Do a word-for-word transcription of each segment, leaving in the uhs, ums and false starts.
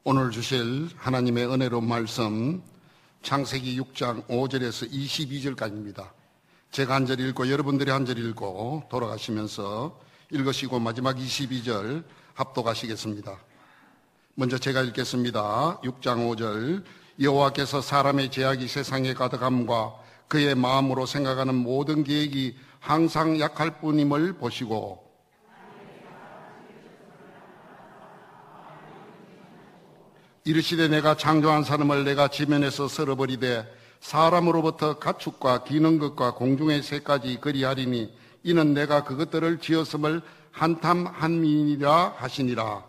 오늘 주실 하나님의 은혜로운 말씀 창세기 육 장 오 절에서 이십이 절까지입니다. 제가 한 절 읽고 여러분들이 한 절 읽고 돌아가시면서 읽으시고 마지막 이십이 절 합독하시겠습니다. 먼저 제가 읽겠습니다. 육 장 오 절. 여호와께서 사람의 죄악이 세상에 가득함과 그의 마음으로 생각하는 모든 계획이 항상 약할 뿐임을 보시고 이르시되 내가 창조한 사람을 내가 지면에서 썰어버리되 사람으로부터 가축과 기는 것과 공중의 새까지 그리하리니 이는 내가 그것들을 지었음을 한탐 한미이라 하시니라.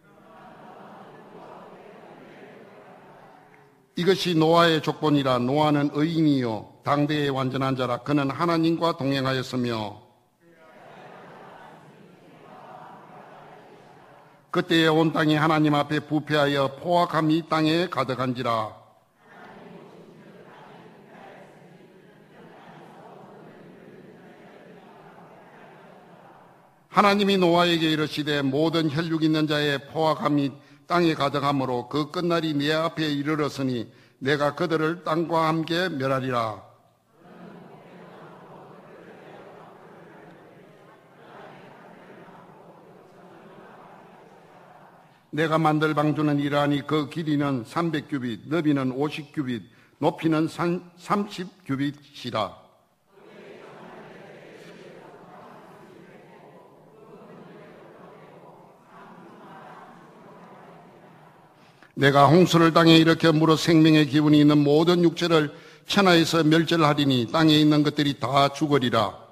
이것이 노아의 족본이라. 노아는 의인이요 당대의 완전한 자라. 그는 하나님과 동행하였으며 그때에 온 땅이 하나님 앞에 부패하여 포악함이 땅에 가득한지라. 하나님이 노아에게 이르시되 모든 혈육 있는 자의 포악함이 땅에 가득하므로 그 끝날이 내 앞에 이르렀으니 내가 그들을 땅과 함께 멸하리라. 내가 만들 방주는 이러하니 그 길이는 삼백 규빗, 너비는 오십 규빗, 높이는 삼십 규빗이라. 내가 홍수를 땅에 일으켜 물어 생명의 기운이 있는 모든 육체를 천하에서 멸절하리니 땅에 있는 것들이 다 죽으리라.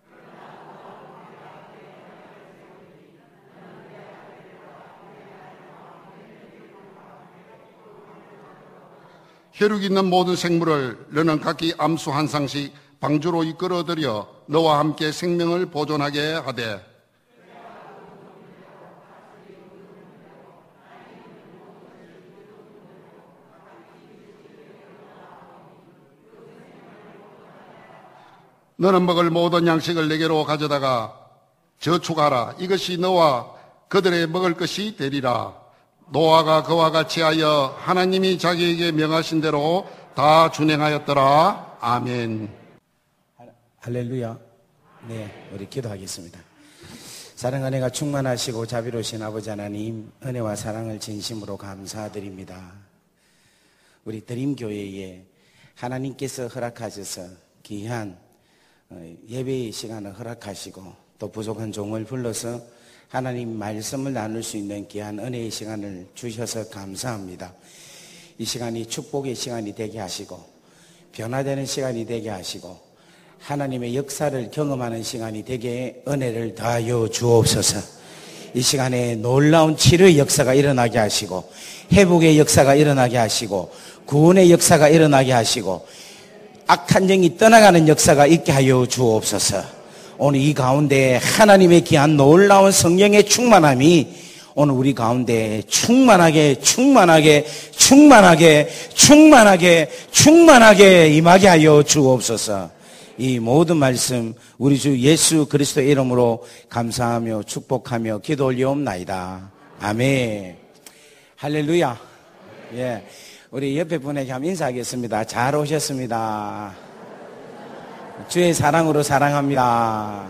혈육 있는 모든 생물을 너는 각기 암수 한 쌍씩 방주로 이끌어들여 너와 함께 생명을 보존하게 하되 너는 먹을 모든 양식을 내게로 가져다가 저축하라. 이것이 너와 그들의 먹을 것이 되리라. 노아가 그와 같이 하여 하나님이 자기에게 명하신 대로 다 준행하였더라. 아멘. 할렐루야. 네, 우리 기도하겠습니다. 사랑 은혜가 충만하시고 자비로우신 아버지 하나님, 은혜와 사랑을 진심으로 감사드립니다. 우리 드림교회에 하나님께서 허락하셔서 귀한 예배의 시간을 허락하시고 또 부족한 종을 불러서 하나님 말씀을 나눌 수 있는 귀한 은혜의 시간을 주셔서 감사합니다. 이 시간이 축복의 시간이 되게 하시고 변화되는 시간이 되게 하시고 하나님의 역사를 경험하는 시간이 되게 은혜를 더하여 주옵소서. 이 시간에 놀라운 치료의 역사가 일어나게 하시고 회복의 역사가 일어나게 하시고 구원의 역사가 일어나게 하시고 악한 영이 떠나가는 역사가 있게 하여 주옵소서. 오늘 이 가운데 하나님의 귀한 놀라운 성령의 충만함이 오늘 우리 가운데 충만하게 충만하게 충만하게 충만하게 충만하게 임하게 하여 주옵소서. 이 모든 말씀 우리 주 예수 그리스도의 이름으로 감사하며 축복하며 기도 올리옵나이다. 아멘. 할렐루야. 예, 우리 옆에 분에게 한번 인사하겠습니다. 잘 오셨습니다. 주의 사랑으로 사랑합니다.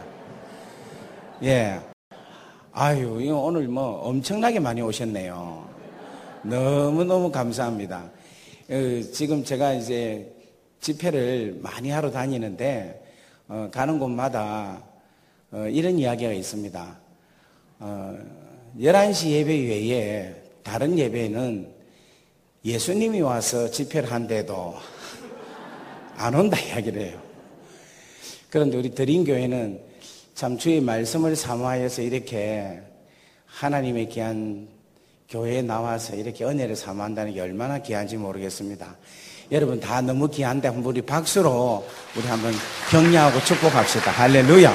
예. 아유, 이거 오늘 뭐 엄청나게 많이 오셨네요. 너무너무 감사합니다. 어, 지금 제가 이제 집회를 많이 하러 다니는데, 어, 가는 곳마다, 어, 이런 이야기가 있습니다. 어, 열한 시 예배 외에 다른 예배는 예수님이 와서 집회를 한데도 안 온다 이야기를 해요. 그런데 우리 드림교회는 참 주의 말씀을 사모하여서 이렇게 하나님의 귀한 교회에 나와서 이렇게 은혜를 사모한다는 게 얼마나 귀한지 모르겠습니다. 여러분 다 너무 귀한데 한번 우리 박수로 우리 한번 격려하고 축복합시다. 할렐루야.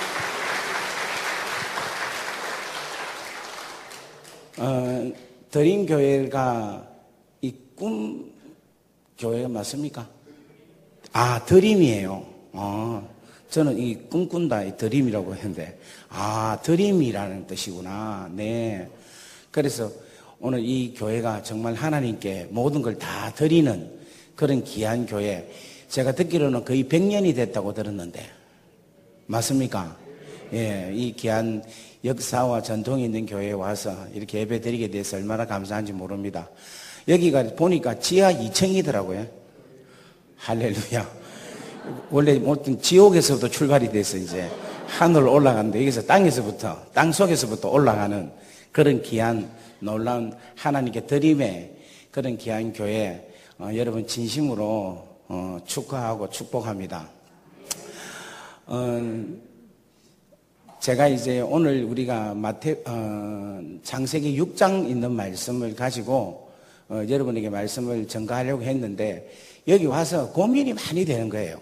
어, 드림교회가 이 꿈 교회가 맞습니까? 아, 드림이에요. 어. 저는 이 꿈꾼다, 이 드림이라고 했는데, 아, 드림이라는 뜻이구나. 네. 그래서 오늘 이 교회가 정말 하나님께 모든 걸 다 드리는 그런 귀한 교회. 제가 듣기로는 거의 백 년이 됐다고 들었는데 맞습니까? 예, 이 귀한 역사와 전통이 있는 교회에 와서 이렇게 예배 드리게 돼서 얼마나 감사한지 모릅니다. 여기가 보니까 지하 이 층이더라고요. 할렐루야. 원래 모든 지옥에서부터 출발이 돼서 이제 하늘로 올라가는데 여기서 땅에서부터, 땅 속에서부터 올라가는 그런 귀한 놀라운 하나님께 드림의 그런 귀한 교회, 어, 여러분 진심으로 어, 축하하고 축복합니다. 어, 제가 이제 오늘 우리가 마태, 어, 창세기 육 장 있는 말씀을 가지고 어, 여러분에게 말씀을 전가하려고 했는데 여기 와서 고민이 많이 되는 거예요.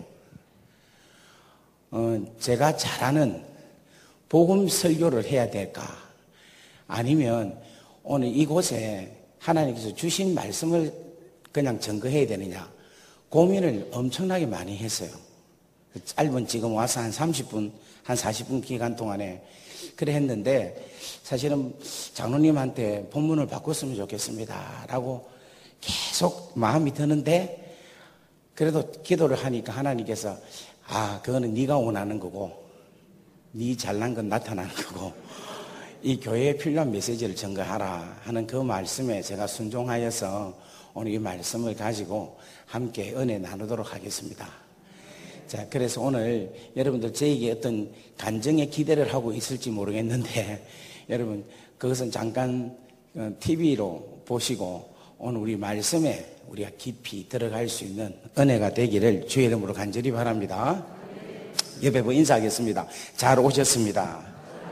어, 제가 잘하는 복음 설교를 해야 될까? 아니면 오늘 이곳에 하나님께서 주신 말씀을 그냥 전거해야 되느냐? 고민을 엄청나게 많이 했어요. 짧은 지금 와서 한 삼십 분, 한 사십 분 기간 동안에 그래 했는데 사실은 장로님한테 본문을 바꿨으면 좋겠습니다 라고 계속 마음이 드는데 그래도 기도를 하니까 하나님께서 아 그거는 네가 원하는 거고 네 잘난 건 나타나는 거고 이 교회에 필요한 메시지를 전가하라 하는 그 말씀에 제가 순종하여서 오늘 이 말씀을 가지고 함께 은혜 나누도록 하겠습니다. 자, 그래서 오늘 여러분들 저에게 어떤 간증의 기대를 하고 있을지 모르겠는데 여러분 그것은 잠깐 티비로 보시고 오늘 우리 말씀에 우리가 깊이 들어갈 수 있는 은혜가 되기를 주의 이름으로 간절히 바랍니다. 옆에 뭐 인사하겠습니다. 잘 오셨습니다.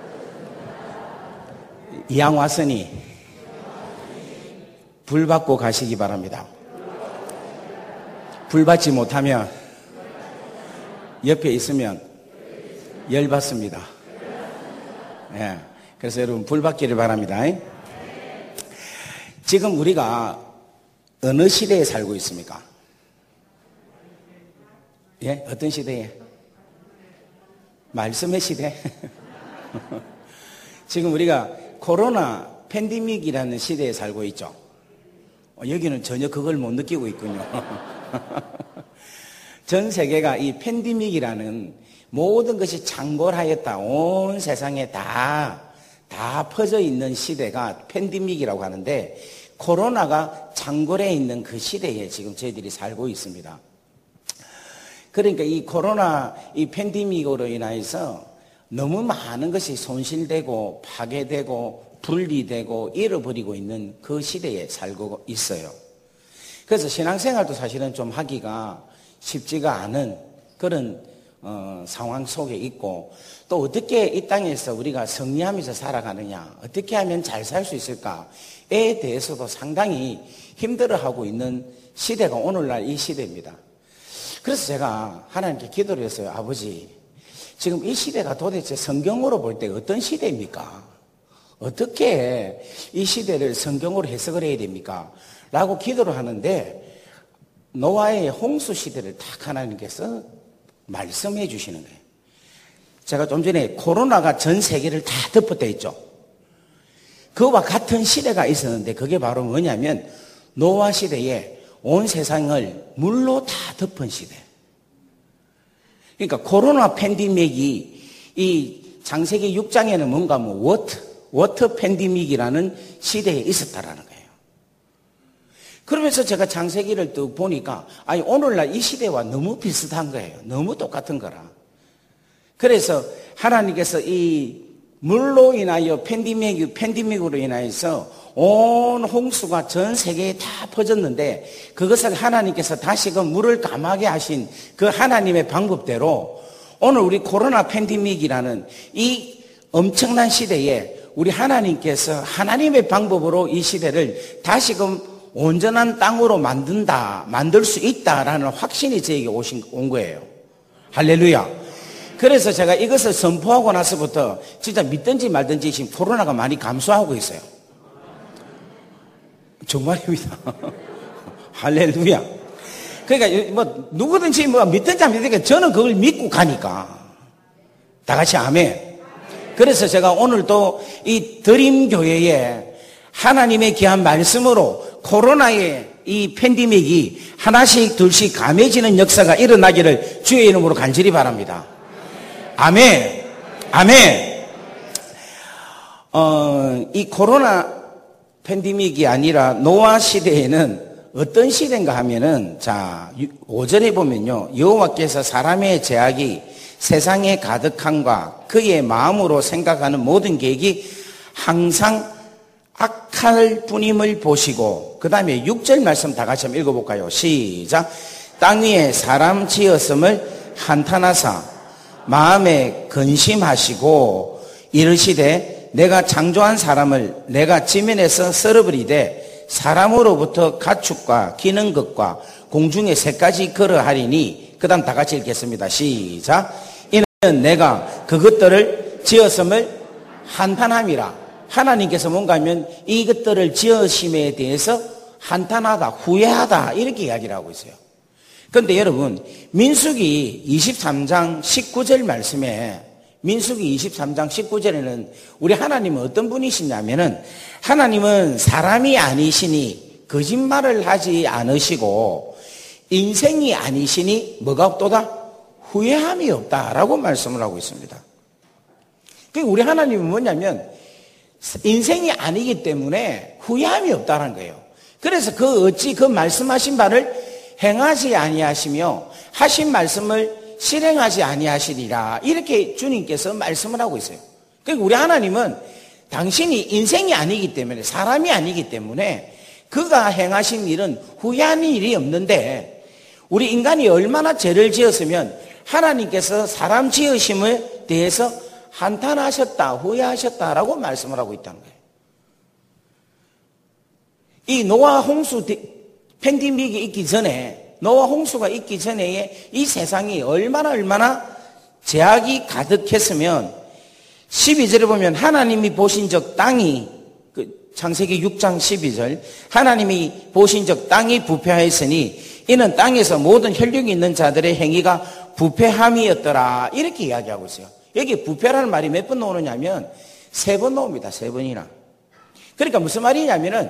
이왕 왔으니 불 받고 가시기 바랍니다. 불 받지 못하면 옆에 있으면 열 받습니다. 예. 그래서 여러분 불 받기를 바랍니다. 지금 우리가 어느 시대에 살고 있습니까? 예? 어떤 시대에? 말씀의 시대? 지금 우리가 코로나 팬데믹이라는 시대에 살고 있죠. 여기는 전혀 그걸 못 느끼고 있군요. 전 세계가 이 팬데믹이라는 모든 것이 창궐하였다. 온 세상에 다, 다 퍼져 있는 시대가 팬데믹이라고 하는데 코로나가 창궐해 있는 그 시대에 지금 저희들이 살고 있습니다. 그러니까 이 코로나 이 팬데믹으로 인해서 너무 많은 것이 손실되고 파괴되고 분리되고 잃어버리고 있는 그 시대에 살고 있어요. 그래서 신앙생활도 사실은 좀 하기가 쉽지가 않은 그런 어, 상황 속에 있고 또 어떻게 이 땅에서 우리가 승리하면서 살아가느냐 어떻게 하면 잘 살 수 있을까에 대해서도 상당히 힘들어하고 있는 시대가 오늘날 이 시대입니다. 그래서 제가 하나님께 기도를 했어요. 아버지 지금 이 시대가 도대체 성경으로 볼 때 어떤 시대입니까? 어떻게 이 시대를 성경으로 해석을 해야 됩니까? 라고 기도를 하는데 노아의 홍수 시대를 딱 하나님께서 말씀해 주시는 거예요. 제가 좀 전에 코로나가 전 세계를 다 덮었다 했죠. 그와 같은 시대가 있었는데 그게 바로 뭐냐면 노아 시대에 온 세상을 물로 다 덮은 시대. 그러니까 코로나 팬데믹이 이 창세기 육 장에는 뭔가 뭐 워터, 워터 팬데믹이라는 시대에 있었다라는 거예요. 그러면서 제가 창세기를 또 보니까 아니 오늘날 이 시대와 너무 비슷한 거예요. 너무 똑같은 거라. 그래서 하나님께서 이 물로 인하여 팬데믹, 팬데믹으로 인하여서 온 홍수가 전 세계에 다 퍼졌는데 그것을 하나님께서 다시금 물을 감하게 하신 그 하나님의 방법대로 오늘 우리 코로나 팬데믹이라는 이 엄청난 시대에 우리 하나님께서 하나님의 방법으로 이 시대를 다시금 온전한 땅으로 만든다, 만들 수 있다라는 확신이 저에게 오신, 온 거예요. 할렐루야. 그래서 제가 이것을 선포하고 나서부터 진짜 믿든지 말든지 지금 코로나가 많이 감소하고 있어요. 정말입니다. 할렐루야. 그러니까 뭐 누구든지 뭐 믿든지 안 믿든지 저는 그걸 믿고 가니까. 다 같이 아멘. 그래서 제가 오늘도 이 드림교회에 하나님의 귀한 말씀으로 코로나의 이 팬데믹이 하나씩 둘씩 감해지는 역사가 일어나기를 주의 이름으로 간절히 바랍니다. 아멘. 아멘. 어, 이 코로나 팬데믹이 아니라 노아 시대에는 어떤 시대인가 하면은, 자, 오 절에 보면요, 여호와께서 사람의 죄악이 세상에 가득함과 그의 마음으로 생각하는 모든 계획이 항상 악할 뿐임을 보시고, 그 다음에 육 절 말씀 다 같이 한번 읽어볼까요? 시작. 땅 위에 사람 지었음을 한탄하사 마음에 근심하시고 이르시되 내가 창조한 사람을 내가 지면에서 썰어버리되 사람으로부터 가축과 기는 것과 공중의 새까지 걸어하리니, 그 다음 다 같이 읽겠습니다. 시작. 이는 내가 그것들을 지었음을 한탄함이라. 하나님께서 뭔가 하면 이것들을 지으심에 대해서 한탄하다, 후회하다, 이렇게 이야기를 하고 있어요. 그런데 여러분, 민수기 이십삼 장 십구 절 말씀에, 민수기 이십삼 장 십구 절에는 우리 하나님은 어떤 분이시냐면은, 하나님은 사람이 아니시니 거짓말을 하지 않으시고 인생이 아니시니 뭐가 없도다? 후회함이 없다라고 말씀을 하고 있습니다. 그러니까 우리 하나님은 뭐냐면 인생이 아니기 때문에 후회함이 없다는 거예요. 그래서 그 어찌 그 말씀하신 바를 행하지 아니하시며 하신 말씀을 실행하지 아니하시리라, 이렇게 주님께서 말씀을 하고 있어요. 그러니까 우리 하나님은 당신이 인생이 아니기 때문에, 사람이 아니기 때문에 그가 행하신 일은 후회하는 일이 없는데, 우리 인간이 얼마나 죄를 지었으면 하나님께서 사람 지으심에 대해서 한탄하셨다, 후회하셨다라고 말씀을 하고 있다는 거예요. 이 노아 홍수 팬데믹이 있기 전에, 노아 홍수가 있기 전에 이 세상이 얼마나 얼마나 죄악이 가득했으면, 십이 절에 보면 하나님이 보신 적 땅이, 그 창세기 육 장 십이 절, 하나님이 보신 적 땅이 부패하였으니 이는 땅에서 모든 혈육이 있는 자들의 행위가 부패함이었더라, 이렇게 이야기하고 있어요. 여기 부패라는 말이 몇 번 나오느냐면 세 번 나옵니다. 세 번이나. 그러니까 무슨 말이냐면은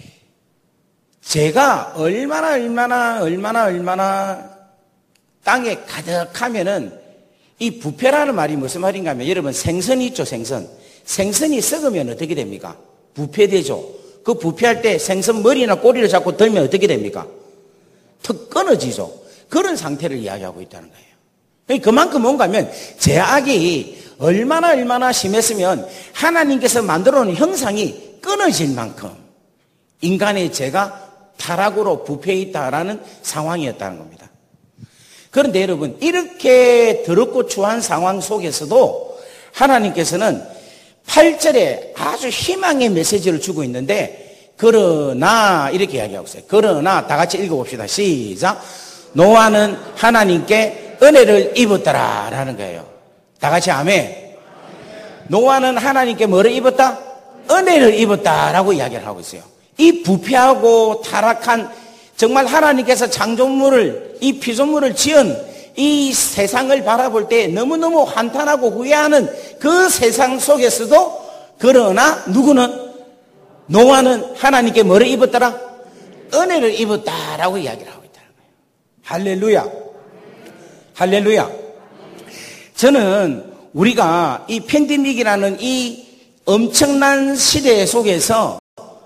죄가 얼마나 얼마나 얼마나 얼마나 땅에 가득하면은, 이 부패라는 말이 무슨 말인가 하면, 여러분 생선이 있죠, 생선. 생선이 썩으면 어떻게 됩니까? 부패되죠. 그 부패할 때 생선 머리나 꼬리를 잡고 들면 어떻게 됩니까? 턱 끊어지죠. 그런 상태를 이야기하고 있다는 거예요. 그만큼 뭔가 하면 죄악이 얼마나 얼마나 심했으면 하나님께서 만들어 놓은 형상이 끊어질 만큼 인간의 죄가 타락으로 부패해 있다라는 상황이었다는 겁니다. 그런데 여러분, 이렇게 더럽고 추한 상황 속에서도 하나님께서는 팔 절에 아주 희망의 메시지를 주고 있는데, 그러나 이렇게 이야기하고 있어요. 그러나 다 같이 읽어봅시다. 시작. 노아는 하나님께 은혜를 입었더라 라는 거예요. 다 같이 아멘. 노아는 하나님께 뭐를 입었다? 은혜를 입었다라고 이야기를 하고 있어요. 이 부패하고 타락한, 정말 하나님께서 창조물을, 이 피조물을 지은 이 세상을 바라볼 때 너무너무 한탄하고 후회하는 그 세상 속에서도, 그러나 누구는, 노아는 하나님께 뭐를 입었더라? 은혜를 입었다라고 이야기를 하고 있다는 거예요. 할렐루야. 할렐루야. 저는 우리가 이 팬데믹이라는 이 엄청난 시대 속에서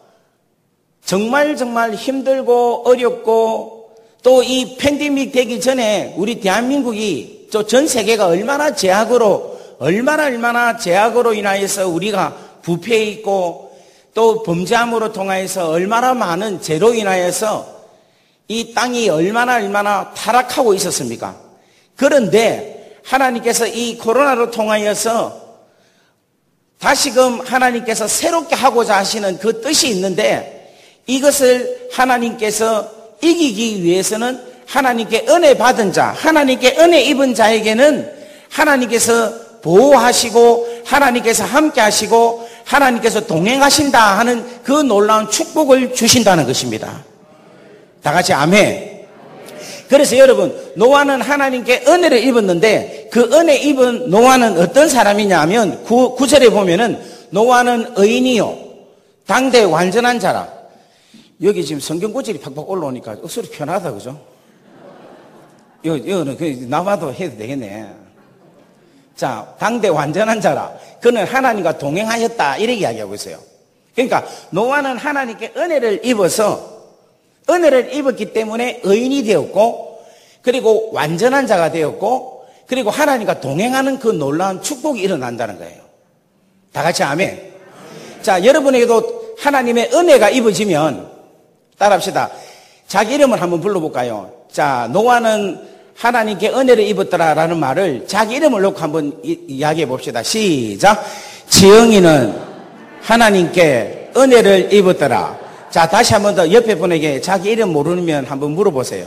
정말 정말 힘들고 어렵고, 또 이 팬데믹 되기 전에 우리 대한민국이, 또 전 세계가 얼마나 죄악으로, 얼마나 얼마나 죄악으로 인하여서 우리가 부패해 있고, 또 범죄함으로 통하여서 얼마나 많은 죄로 인하여서 이 땅이 얼마나 얼마나 타락하고 있었습니까? 그런데 하나님께서 이 코로나로 통하여서 다시금 하나님께서 새롭게 하고자 하시는 그 뜻이 있는데, 이것을 하나님께서 이기기 위해서는 하나님께 은혜 받은 자, 하나님께 은혜 입은 자에게는 하나님께서 보호하시고 하나님께서 함께 하시고 하나님께서 동행하신다 하는 그 놀라운 축복을 주신다는 것입니다. 다 같이 아멘. 그래서 여러분, 노아는 하나님께 은혜를 입었는데, 그 은혜 입은 노아는 어떤 사람이냐 하면 구 절에 보면은 노아는 의인이요 당대 완전한 자라. 여기 지금 성경 구절이 팍팍 올라오니까 억수로 편하다, 그죠? 이거, 이거는 그 나와도 해도 되겠네. 자, 당대 완전한 자라. 그는 하나님과 동행하였다. 이렇게 이야기하고 있어요. 그러니까 노아는 하나님께 은혜를 입어서 은혜를 입었기 때문에 의인이 되었고, 그리고 완전한 자가 되었고, 그리고 하나님과 동행하는 그 놀라운 축복이 일어난다는 거예요. 다 같이 아멘. 자, 여러분에게도 하나님의 은혜가 입어지면 따라합시다. 자기 이름을 한번 불러볼까요? 자, 노아는 하나님께 은혜를 입었더라라는 말을 자기 이름을 놓고 한번 이, 이야기해 봅시다. 시작. 지영이는 하나님께 은혜를 입었더라. 자, 다시 한번 더 옆에 분에게 자기 이름 모르면 한번 물어보세요.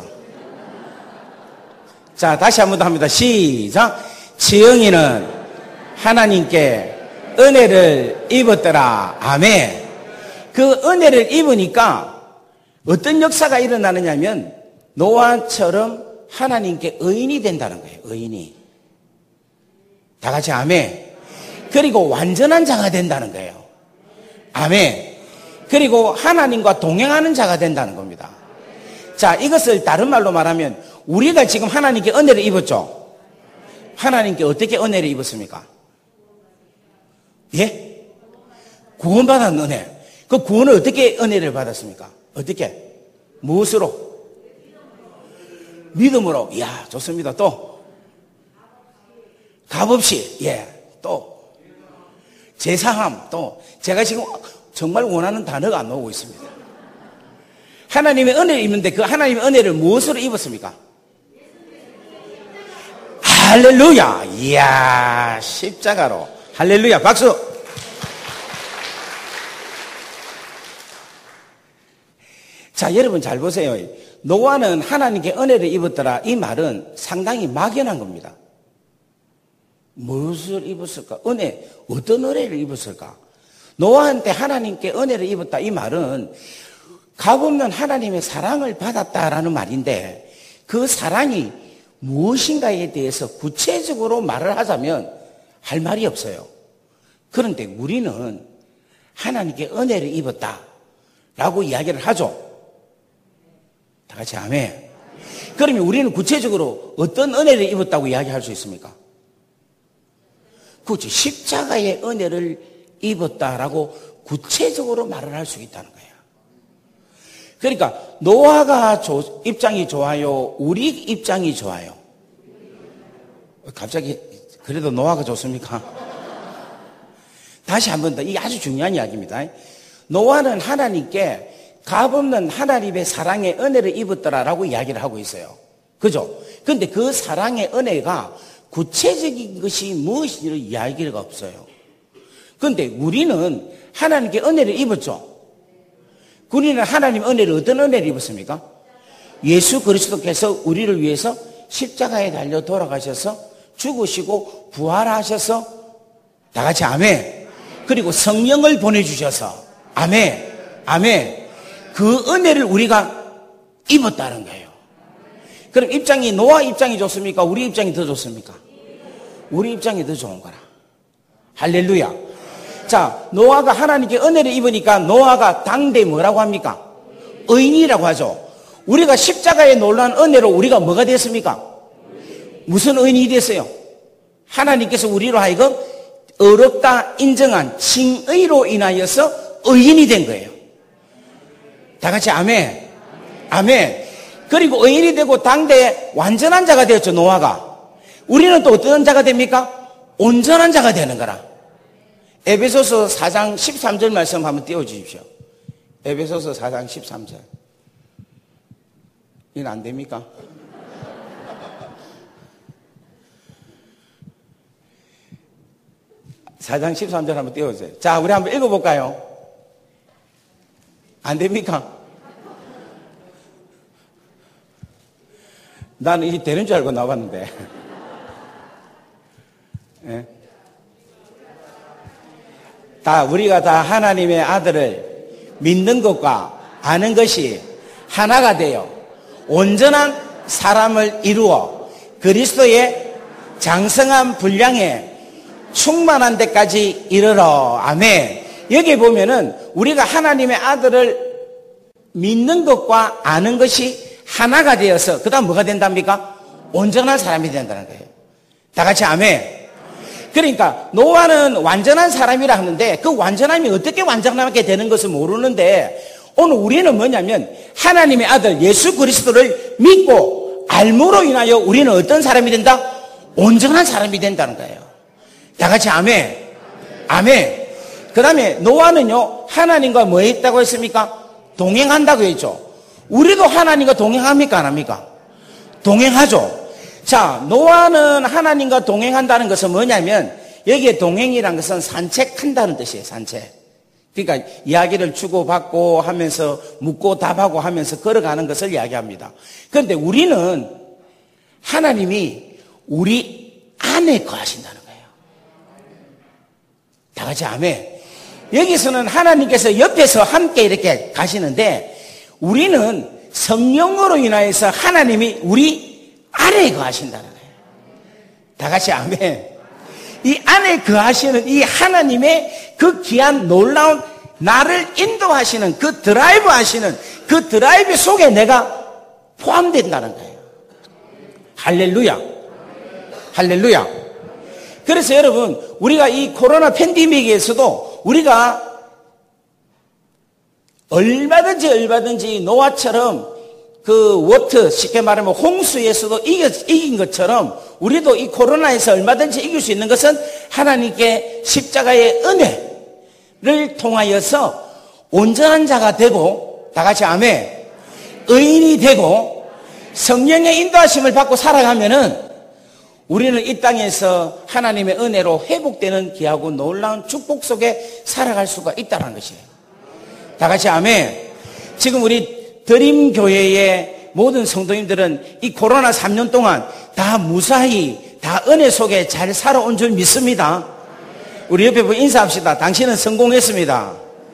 자, 다시 한번 더 합니다. 시작. 지영이는 하나님께 은혜를 입었더라. 아멘. 그 은혜를 입으니까 어떤 역사가 일어나느냐면 노아처럼 하나님께 의인이 된다는 거예요. 의인이. 다 같이 아멘. 그리고 완전한 자가 된다는 거예요. 아멘. 그리고 하나님과 동행하는 자가 된다는 겁니다. 자, 이것을 다른 말로 말하면 우리가 지금 하나님께 은혜를 입었죠. 하나님께 어떻게 은혜를 입었습니까? 예? 구원받은 은혜. 그 구원을 어떻게 은혜를 받았습니까? 어떻게? 무엇으로? 믿음으로. 이야, 좋습니다. 또 값없이. 예, 또 제사함. 또 제가 지금 정말 원하는 단어가 안 나오고 있습니다. 하나님의 은혜를 입는데 그 하나님의 은혜를 무엇으로 입었습니까? 할렐루야. 이야, 십자가로. 할렐루야. 박수. 자, 여러분 잘 보세요. 노아는 하나님께 은혜를 입었더라. 이 말은 상당히 막연한 겁니다. 무엇을 입었을까? 은혜, 어떤 은혜를 입었을까? 노아한테 하나님께 은혜를 입었다. 이 말은 값없는 하나님의 사랑을 받았다라는 말인데 그 사랑이 무엇인가에 대해서 구체적으로 말을 하자면 할 말이 없어요. 그런데 우리는 하나님께 은혜를 입었다라고 이야기를 하죠. 다 같이 아멘. 그러면 우리는 구체적으로 어떤 은혜를 입었다고 이야기할 수 있습니까? 그렇죠. 십자가의 은혜를 입었다라고 구체적으로 말을 할 수 있다는 거예요. 그러니까 노아가 조, 입장이 좋아요? 우리 입장이 좋아요? 갑자기 그래도 노아가 좋습니까? 다시 한 번 더. 이게 아주 중요한 이야기입니다. 노아는 하나님께 값없는 하나님의 사랑의 은혜를 입었더라라고 이야기를 하고 있어요. 그죠? 근데 그 사랑의 은혜가 구체적인 것이 무엇인지를 이야기가 없어요. 근데 우리는 하나님께 은혜를 입었죠. 우리는 하나님 은혜를 어떤 은혜를 입었습니까? 예수 그리스도께서 우리를 위해서 십자가에 달려 돌아가셔서 죽으시고 부활하셔서 다 같이 아멘. 그리고 성령을 보내주셔서 아멘. 아멘. 그 은혜를 우리가 입었다는 거예요. 그럼 입장이 노아 입장이 좋습니까? 우리 입장이 더 좋습니까? 우리 입장이 더 좋은 거라. 할렐루야. 자, 노아가 하나님께 은혜를 입으니까 노아가 당대 뭐라고 합니까? 의인이라고 하죠. 우리가 십자가에 놀란 은혜로 우리가 뭐가 됐습니까? 무슨 의인이 됐어요? 하나님께서 우리로 하여금 어렵다 인정한 칭의로 인하여서 의인이 된 거예요. 다 같이 아멘. 아멘. 그리고 의인이 되고 당대에 완전한 자가 되었죠, 노아가. 우리는 또 어떤 자가 됩니까? 온전한 자가 되는 거라. 에베소서 사 장 십삼 절 말씀 한번 띄워주십시오. 에베소서 사 장 십삼 절. 이건 안 됩니까? 사 장 십삼 절 한번 띄워주세요. 자, 우리 한번 읽어볼까요? 안 됩니까? 나는 이게 되는 줄 알고 나왔는데. 네. 다, 우리가 다 하나님의 아들을 믿는 것과 아는 것이 하나가 되어 온전한 사람을 이루어 그리스도의 장성한 분량에 충만한 데까지 이르러. 아멘. 여기 보면은 우리가 하나님의 아들을 믿는 것과 아는 것이 하나가 되어서 그 다음 뭐가 된답니까? 온전한 사람이 된다는 거예요. 다 같이 아멘. 그러니까 노아는 완전한 사람이라 하는데 그 완전함이 어떻게 완전하게 되는 것을 모르는데 오늘 우리는 뭐냐면 하나님의 아들 예수 그리스도를 믿고 알므로 인하여 우리는 어떤 사람이 된다? 온전한 사람이 된다는 거예요. 다 같이 아멘. 아멘. 그 다음에 노아는요 하나님과 뭐 했다고 했습니까? 동행한다고 했죠. 우리도 하나님과 동행합니까? 안 합니까? 동행하죠. 자, 노아는 하나님과 동행한다는 것은 뭐냐면 여기에 동행이라는 것은 산책한다는 뜻이에요. 산책. 그러니까 이야기를 주고받고 하면서 묻고 답하고 하면서 걸어가는 것을 이야기합니다. 그런데 우리는 하나님이 우리 안에 거하신다는 거예요. 다 같이 아멘. 여기서는 하나님께서 옆에서 함께 이렇게 가시는데 우리는 성령으로 인하여서 하나님이 우리 안에 거하신다는 거예요. 다 같이 아멘. 이 안에 거하시는 이 하나님의 그 귀한 놀라운 나를 인도하시는 그 드라이브 하시는 그 드라이브 속에 내가 포함된다는 거예요. 할렐루야. 할렐루야. 그래서 여러분 우리가 이 코로나 팬데믹에서도 우리가 얼마든지 얼마든지 노아처럼 그 워터 쉽게 말하면 홍수에서도 이겨, 이긴 것처럼 우리도 이 코로나에서 얼마든지 이길 수 있는 것은 하나님께 십자가의 은혜를 통하여서 온전한 자가 되고 다 같이 아멘 의인이 되고 성령의 인도하심을 받고 살아가면은 우리는 이 땅에서 하나님의 은혜로 회복되는 귀하고 놀라운 축복 속에 살아갈 수가 있다는 것이에요. 다 같이 아멘. 지금 우리 드림교회의 모든 성도님들은 이 코로나 삼 년 동안 다 무사히 다 은혜 속에 잘 살아온 줄 믿습니다. 우리 옆에 보고 인사합시다. 당신은 성공했습니다.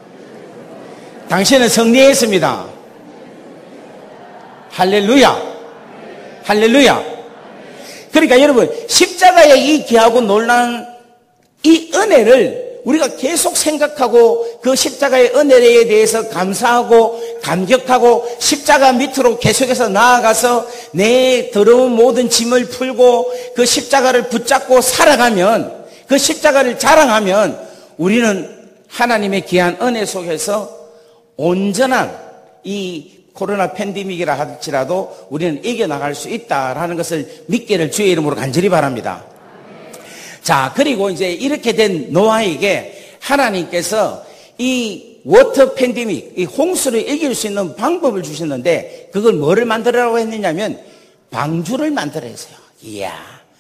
당신은 승리했습니다. 할렐루야. 할렐루야. 그러니까 여러분 십자가의 이 귀하고 놀라운 이 은혜를 우리가 계속 생각하고 그 십자가의 은혜에 대해서 감사하고 감격하고 십자가 밑으로 계속해서 나아가서 내 더러운 모든 짐을 풀고 그 십자가를 붙잡고 살아가면 그 십자가를 자랑하면 우리는 하나님의 귀한 은혜 속에서 온전한 이 코로나 팬데믹이라 할지라도 우리는 이겨나갈 수 있다라는 것을 믿기를 주의 이름으로 간절히 바랍니다. 자, 그리고 이제 이렇게 된 노아에게 하나님께서 이 워터 팬데믹, 이 홍수를 이길 수 있는 방법을 주셨는데 그걸 뭐를 만들으라고 했느냐면 방주를 만들어 했어요. 이야.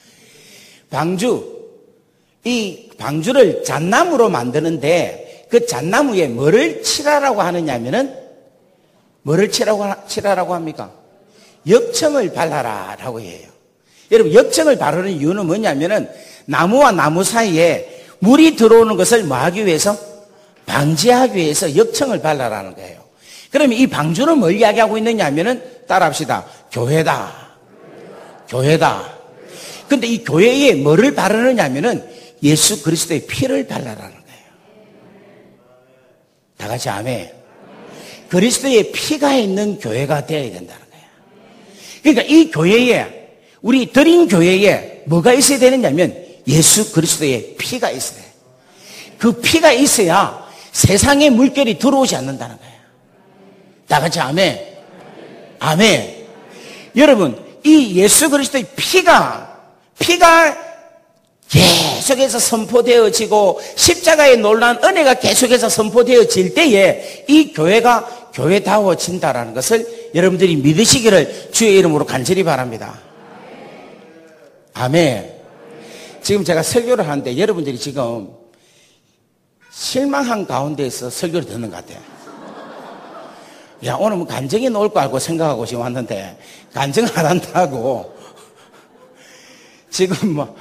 방주. 이 방주를 잣나무로 만드는데 그 잣나무에 뭐를 칠하라고 하느냐면은 뭐를 칠하라고, 칠하라고 합니까? 역청을 발라라 라고 해요. 여러분, 역청을 바르는 이유는 뭐냐면은 나무와 나무 사이에 물이 들어오는 것을 뭐 하기 위해서? 방지하기 위해서 역청을 발라라는 거예요. 그러면 이 방주는 뭘 이야기하고 있느냐 하면은 따라합시다. 교회다. 교회다. 근데 이 교회에 뭐를 바르느냐 하면은 예수 그리스도의 피를 발라라는 거예요. 다 같이 아멘. 그리스도의 피가 있는 교회가 되어야 된다는 거예요. 그러니까 이 교회에 우리 드림 교회에 뭐가 있어야 되느냐면 예수 그리스도의 피가 있어야 돼요. 그 피가 있어야 세상의 물결이 들어오지 않는다는 거예요. 다 같이 아멘. 아멘. 여러분, 이 예수 그리스도의 피가 피가 계속해서 선포되어지고 십자가의 놀라운 은혜가 계속해서 선포되어질 때에 이 교회가 교회다워진다라는 것을 여러분들이 믿으시기를 주의 이름으로 간절히 바랍니다. 아멘. 지금 제가 설교를 하는데 여러분들이 지금 실망한 가운데에서 설교를 듣는 것 같아요. 야, 오늘 뭐 간증이 나올 거 알고 생각하고 지금 왔는데 간증 안 한다고 지금 뭐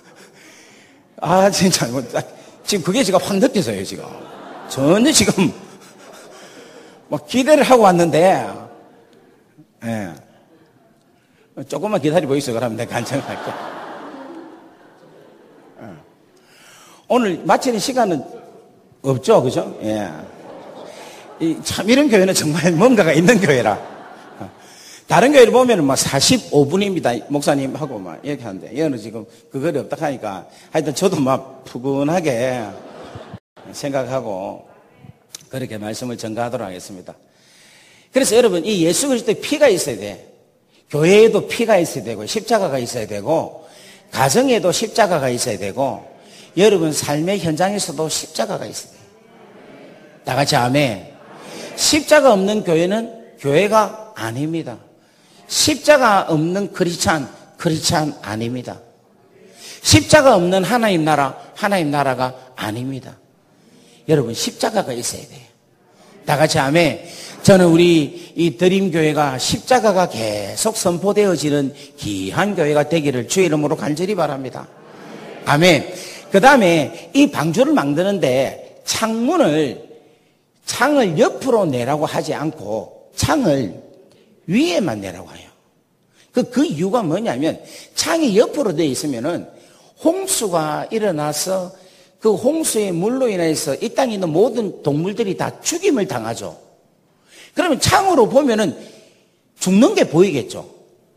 아, 진짜, 뭐, 지금 그게 제가 확 느껴져요, 지금. 전혀 지금, 막 기대를 하고 왔는데, 예. 조금만 기다려 보이소. 그러면 내가 간증할게. 예. 오늘 마치는 시간은 없죠, 그죠? 예. 이, 참, 이런 교회는 정말 뭔가가 있는 교회라. 다른 교회를 보면은 막 사십오 분입니다. 목사님하고 막 이렇게 하는데, 얘는 지금 그거리 없다 하니까, 하여튼 저도 막 푸근하게 생각하고, 그렇게 말씀을 전가하도록 하겠습니다. 그래서 여러분, 이 예수 그리스도의 피가 있어야 돼. 교회에도 피가 있어야 되고, 십자가가 있어야 되고, 가정에도 십자가가 있어야 되고, 여러분 삶의 현장에서도 십자가가 있어야 돼요. 다 같이 아멘. 십자가 없는 교회는 교회가 아닙니다. 십자가 없는 크리스찬, 크리스찬 아닙니다. 십자가 없는 하나님 나라, 하나님 나라가 아닙니다. 여러분 십자가가 있어야 돼요. 다 같이 아멘. 저는 우리 이 드림교회가 십자가가 계속 선포되어지는 귀한 교회가 되기를 주의 이름으로 간절히 바랍니다. 아멘. 그 다음에 이 방주를 만드는데 창문을, 창을 옆으로 내라고 하지 않고 창을 위에만 내라고 해요. 그, 그 이유가 뭐냐면 창이 옆으로 되어 있으면은 홍수가 일어나서 그 홍수의 물로 인해서 이 땅에 있는 모든 동물들이 다 죽임을 당하죠. 그러면 창으로 보면은 죽는 게 보이겠죠.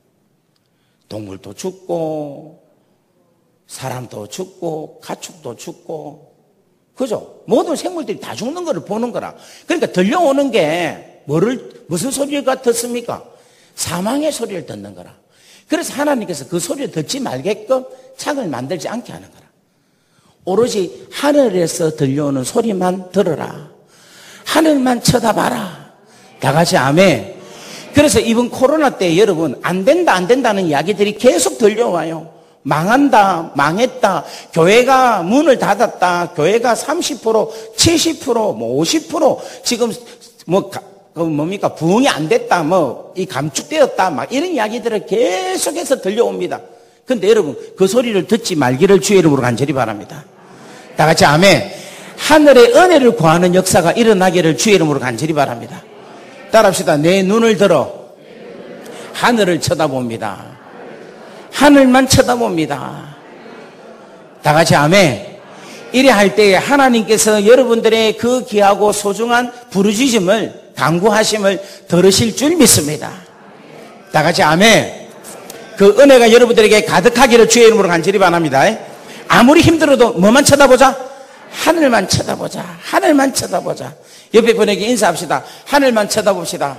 동물도 죽고, 사람도 죽고, 가축도 죽고, 그죠? 모든 생물들이 다 죽는 거를 보는 거라. 그러니까 들려오는 게 뭐를, 무슨 소리 같았습니까? 사망의 소리를 듣는 거라. 그래서 하나님께서 그 소리를 듣지 말게끔 창을 만들지 않게 하는 거라. 오로지 하늘에서 들려오는 소리만 들어라. 하늘만 쳐다봐라. 다 같이 아멘. 그래서 이번 코로나 때 여러분 안 된다 안 된다는 이야기들이 계속 들려와요. 망한다, 망했다, 교회가 문을 닫았다, 교회가 삼십 퍼센트, 칠십 퍼센트, 뭐 오십 퍼센트 지금 뭐 그 뭡니까 부흥이 안 됐다, 뭐 이 감축되었다, 막 이런 이야기들을 계속해서 들려옵니다. 근데 여러분 그 소리를 듣지 말기를 주의 이름으로 간절히 바랍니다. 다 같이 아멘. 하늘의 은혜를 구하는 역사가 일어나기를 주의 이름으로 간절히 바랍니다. 따라합시다. 내 눈을 들어 하늘을 쳐다봅니다. 하늘만 쳐다봅니다. 다 같이 아멘. 이래 할 때에 하나님께서 여러분들의 그 귀하고 소중한 부르짖음을 간구하심을 들으실 줄 믿습니다. 다 같이 아멘. 그 은혜가 여러분들에게 가득하기를 주의 이름으로 간절히 바랍니다. 아무리 힘들어도 뭐만 쳐다보자? 하늘만 쳐다보자. 하늘만 쳐다보자. 옆에 분에게 인사합시다. 하늘만 쳐다봅시다.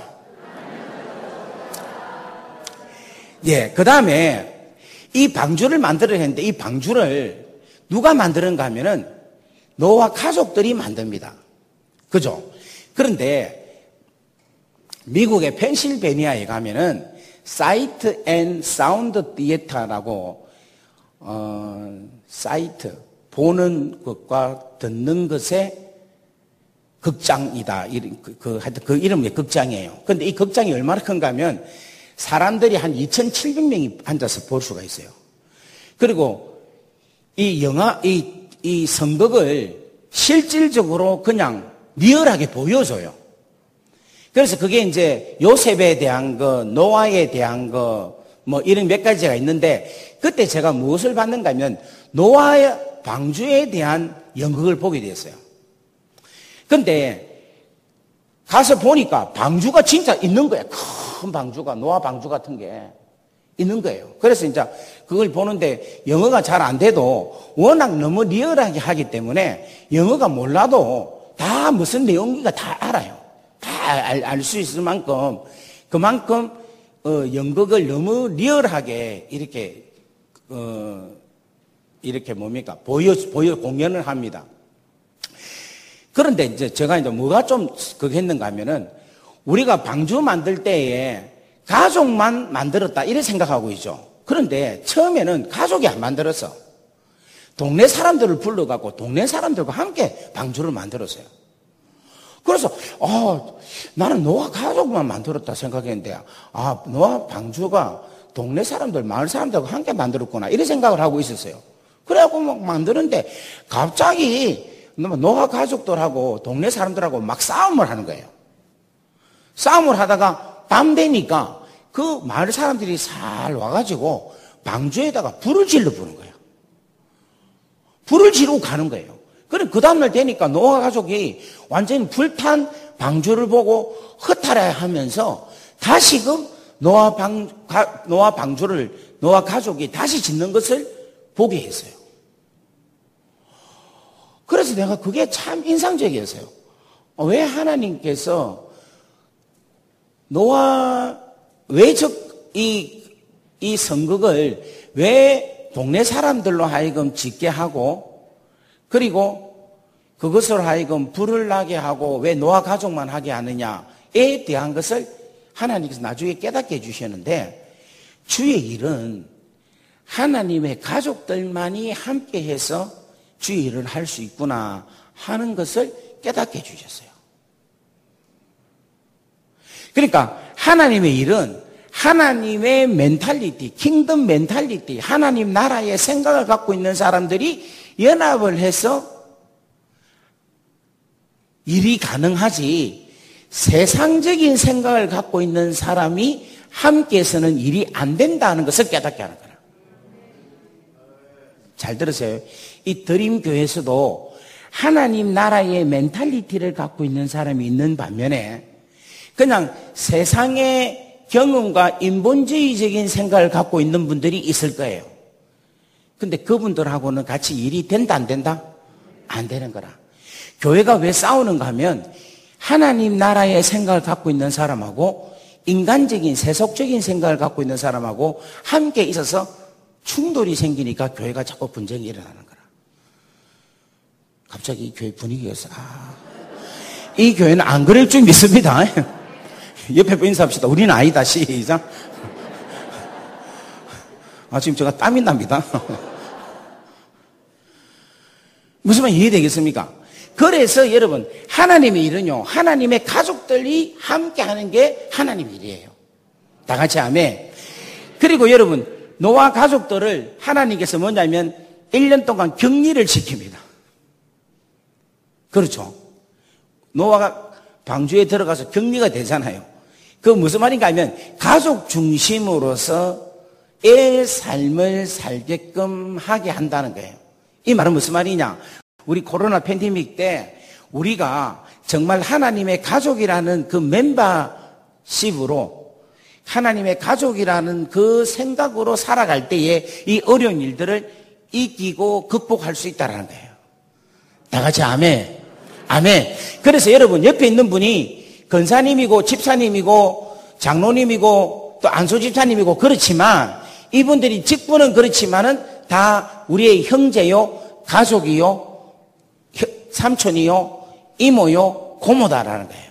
예, 그 다음에 이 방주를 만들어야 했는데 이 방주를 누가 만드는가 하면은 노아 가족들이 만듭니다. 그죠? 그런데 미국의 펜실베니아에 가면은 사이트 앤 사운드 디에터라고 어, 사이트 보는 것과 듣는 것의 극장이다. 그, 그, 하여튼 그 이름이 극장이에요. 근데 이 극장이 얼마나 큰가 하면 사람들이 한 이천칠백 명이 앉아서 볼 수가 있어요. 그리고 이 영화, 이, 이 성극을 실질적으로 그냥 리얼하게 보여줘요. 그래서 그게 이제 요셉에 대한 거, 노아에 대한 거, 뭐 이런 몇 가지가 있는데 그때 제가 무엇을 봤는가 하면 노아의 방주에 대한 연극을 보게 됐어요. 근데 가서 보니까 방주가 진짜 있는 거예요. 큰 방주가, 노아 방주 같은 게 있는 거예요. 그래서 이제 그걸 보는데 영어가 잘 안 돼도 워낙 너무 리얼하게 하기 때문에 영어가 몰라도 다 무슨 내용인가 다 알아요. 다 알 수 있을 만큼 그만큼 어, 연극을 너무 리얼하게 이렇게 어, 이렇게 뭡니까 보여 보여 공연을 합니다. 그런데 이제 제가 이제 뭐가 좀 그게 했는가 하면은 우리가 방주 만들 때에 가족만 만들었다 이렇게 생각하고 있죠. 그런데 처음에는 가족이 안 만들었어. 동네 사람들을 불러갖고 동네 사람들과 함께 방주를 만들었어요. 그래서 어, 나는 노아 가족만 만들었다 생각했는데 아 노아 방주가 동네 사람들 마을 사람들과 함께 만들었구나 이런 생각을 하고 있었어요. 그래갖고 막 만드는데 갑자기 노아 가족들하고 동네 사람들하고 막 싸움을 하는 거예요. 싸움을 하다가 밤 되니까 그 마을 사람들이 살 와가지고 방주에다가 불을 질러 부는 거예요. 불을 지르고 가는 거예요. 그래, 그 다음날 되니까 노아 가족이 완전히 불탄 방주를 보고 허탈해 하면서 다시금 노아 방, 가, 노아 방주를, 노아 가족이 다시 짓는 것을 보게 했어요. 그래서 내가 그게 참 인상적이었어요. 왜 하나님께서 노아, 왜 저, 이, 이 성극을 왜 동네 사람들로 하여금 짓게 하고, 그리고 그것으로 하여금 불을 나게 하고 왜 노아 가족만 하게 하느냐에 대한 것을 하나님께서 나중에 깨닫게 해주셨는데, 주의 일은 하나님의 가족들만이 함께해서 주의 일을 할 수 있구나 하는 것을 깨닫게 해주셨어요. 그러니까 하나님의 일은 하나님의 멘탈리티, 킹덤 멘탈리티, 하나님 나라의 생각을 갖고 있는 사람들이 연합을 해서 일이 가능하지, 세상적인 생각을 갖고 있는 사람이 함께해서는 일이 안 된다는 것을 깨닫게 하는 거라. 잘 들으세요. 이 드림교회에서도 하나님 나라의 멘탈리티를 갖고 있는 사람이 있는 반면에 그냥 세상의 경험과 인본주의적인 생각을 갖고 있는 분들이 있을 거예요. 근데 그분들하고는 같이 일이 된다 안 된다? 안 되는 거라. 교회가 왜 싸우는가 하면 하나님 나라의 생각을 갖고 있는 사람하고 인간적인 세속적인 생각을 갖고 있는 사람하고 함께 있어서 충돌이 생기니까 교회가 자꾸 분쟁이 일어나는 거라. 갑자기 이 교회 분위기가 아, 이 교회는 안 그럴 줄 믿습니다. 옆에 분 인사합시다. 우리는 아니다. 시작. 아, 지금 제가 땀이 납니다. 무슨 말 이해되겠습니까? 그래서 여러분, 하나님의 일은요, 하나님의 가족들이 함께 하는 게 하나님의 일이에요. 다 같이 아멘. 그리고 여러분, 노아 가족들을 하나님께서 뭐냐면 일 년 동안 격리를 시킵니다. 그렇죠. 노아가 방주에 들어가서 격리가 되잖아요. 그 무슨 말인가 하면 가족 중심으로서 애 삶을 살게끔 하게 한다는 거예요. 이 말은 무슨 말이냐? 우리 코로나 팬데믹 때 우리가 정말 하나님의 가족이라는 그 멤버십으로 하나님의 가족이라는 그 생각으로 살아갈 때에 이 어려운 일들을 이기고 극복할 수 있다는 거예요. 다 같이 아멘. 아멘. 그래서 여러분 옆에 있는 분이 권사님이고 집사님이고 장로님이고 또 안수집사님이고 그렇지만 이분들이 직분은 그렇지만은 다 우리의 형제요, 가족이요, 삼촌이요, 이모요, 고모다라는 거예요.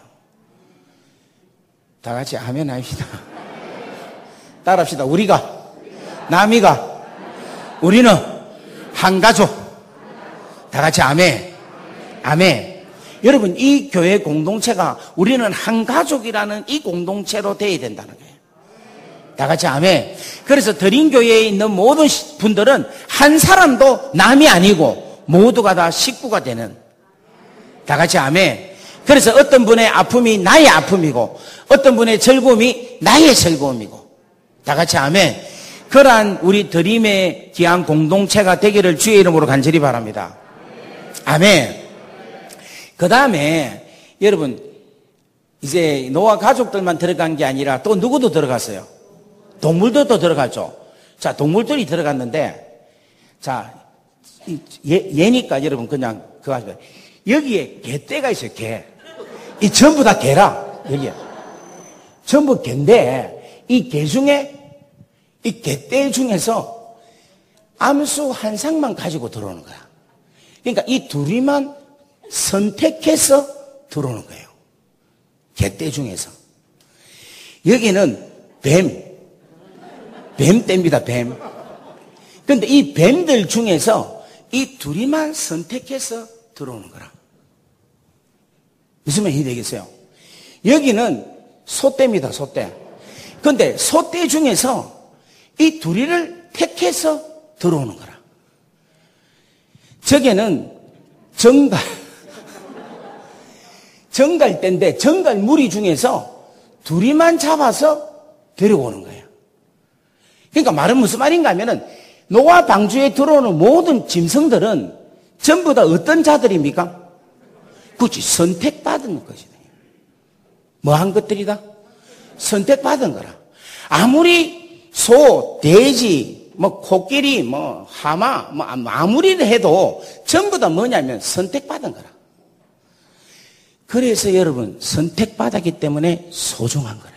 다 같이 아멘 합시다. 따라합시다. 우리가, 남이가, 우리는 한 가족. 다 같이 아멘. 아멘. 여러분, 이 교회 공동체가 우리는 한 가족이라는 이 공동체로 되어야 된다는 거예요. 다 같이 아멘. 그래서 드림교회에 있는 모든 분들은 한 사람도 남이 아니고 모두가 다 식구가 되는. 다 같이 아멘. 그래서 어떤 분의 아픔이 나의 아픔이고 어떤 분의 즐거움이 나의 즐거움이고. 다 같이 아멘. 그러한 우리 드림의 귀한 공동체가 되기를 주의 이름으로 간절히 바랍니다. 아멘. 그 다음에 여러분 이제 노아 가족들만 들어간 게 아니라 또 누구도 들어갔어요. 동물도 또 들어갔죠. 자, 동물들이 들어갔는데 자, 얘, 얘니까 여러분 그냥 그거 하시면 여기에 개떼가 있어요. 개. 이 전부 다 개라. 여기에 전부 개인데 이 개 중에 이 개떼 중에서 암수 한 쌍만 가지고 들어오는 거야. 그러니까 이 둘이만 선택해서 들어오는 거예요. 개떼 중에서. 여기는 뱀. 뱀떼입니다, 뱀. 그런데 이 뱀들 중에서 이 둘이만 선택해서 들어오는 거라. 무슨 말이 되겠어요? 여기는 소떼입니다, 소떼. 그런데 소떼 중에서 이 둘이를 택해서 들어오는 거라. 저게는 정갈. 정갈대인데 정갈 무리 중에서 둘이만 잡아서 데려오는 거예요. 그러니까 말은 무슨 말인가 하면은 노아 방주에 들어오는 모든 짐승들은 전부 다 어떤 자들입니까? 그렇지, 선택받은 것이다. 뭐한 것들이다? 선택받은 거라. 아무리 소, 돼지, 뭐 코끼리, 뭐 하마, 뭐 아무리 해도 전부 다 뭐냐면 선택받은 거라. 그래서 여러분 선택받았기 때문에 소중한 거래요.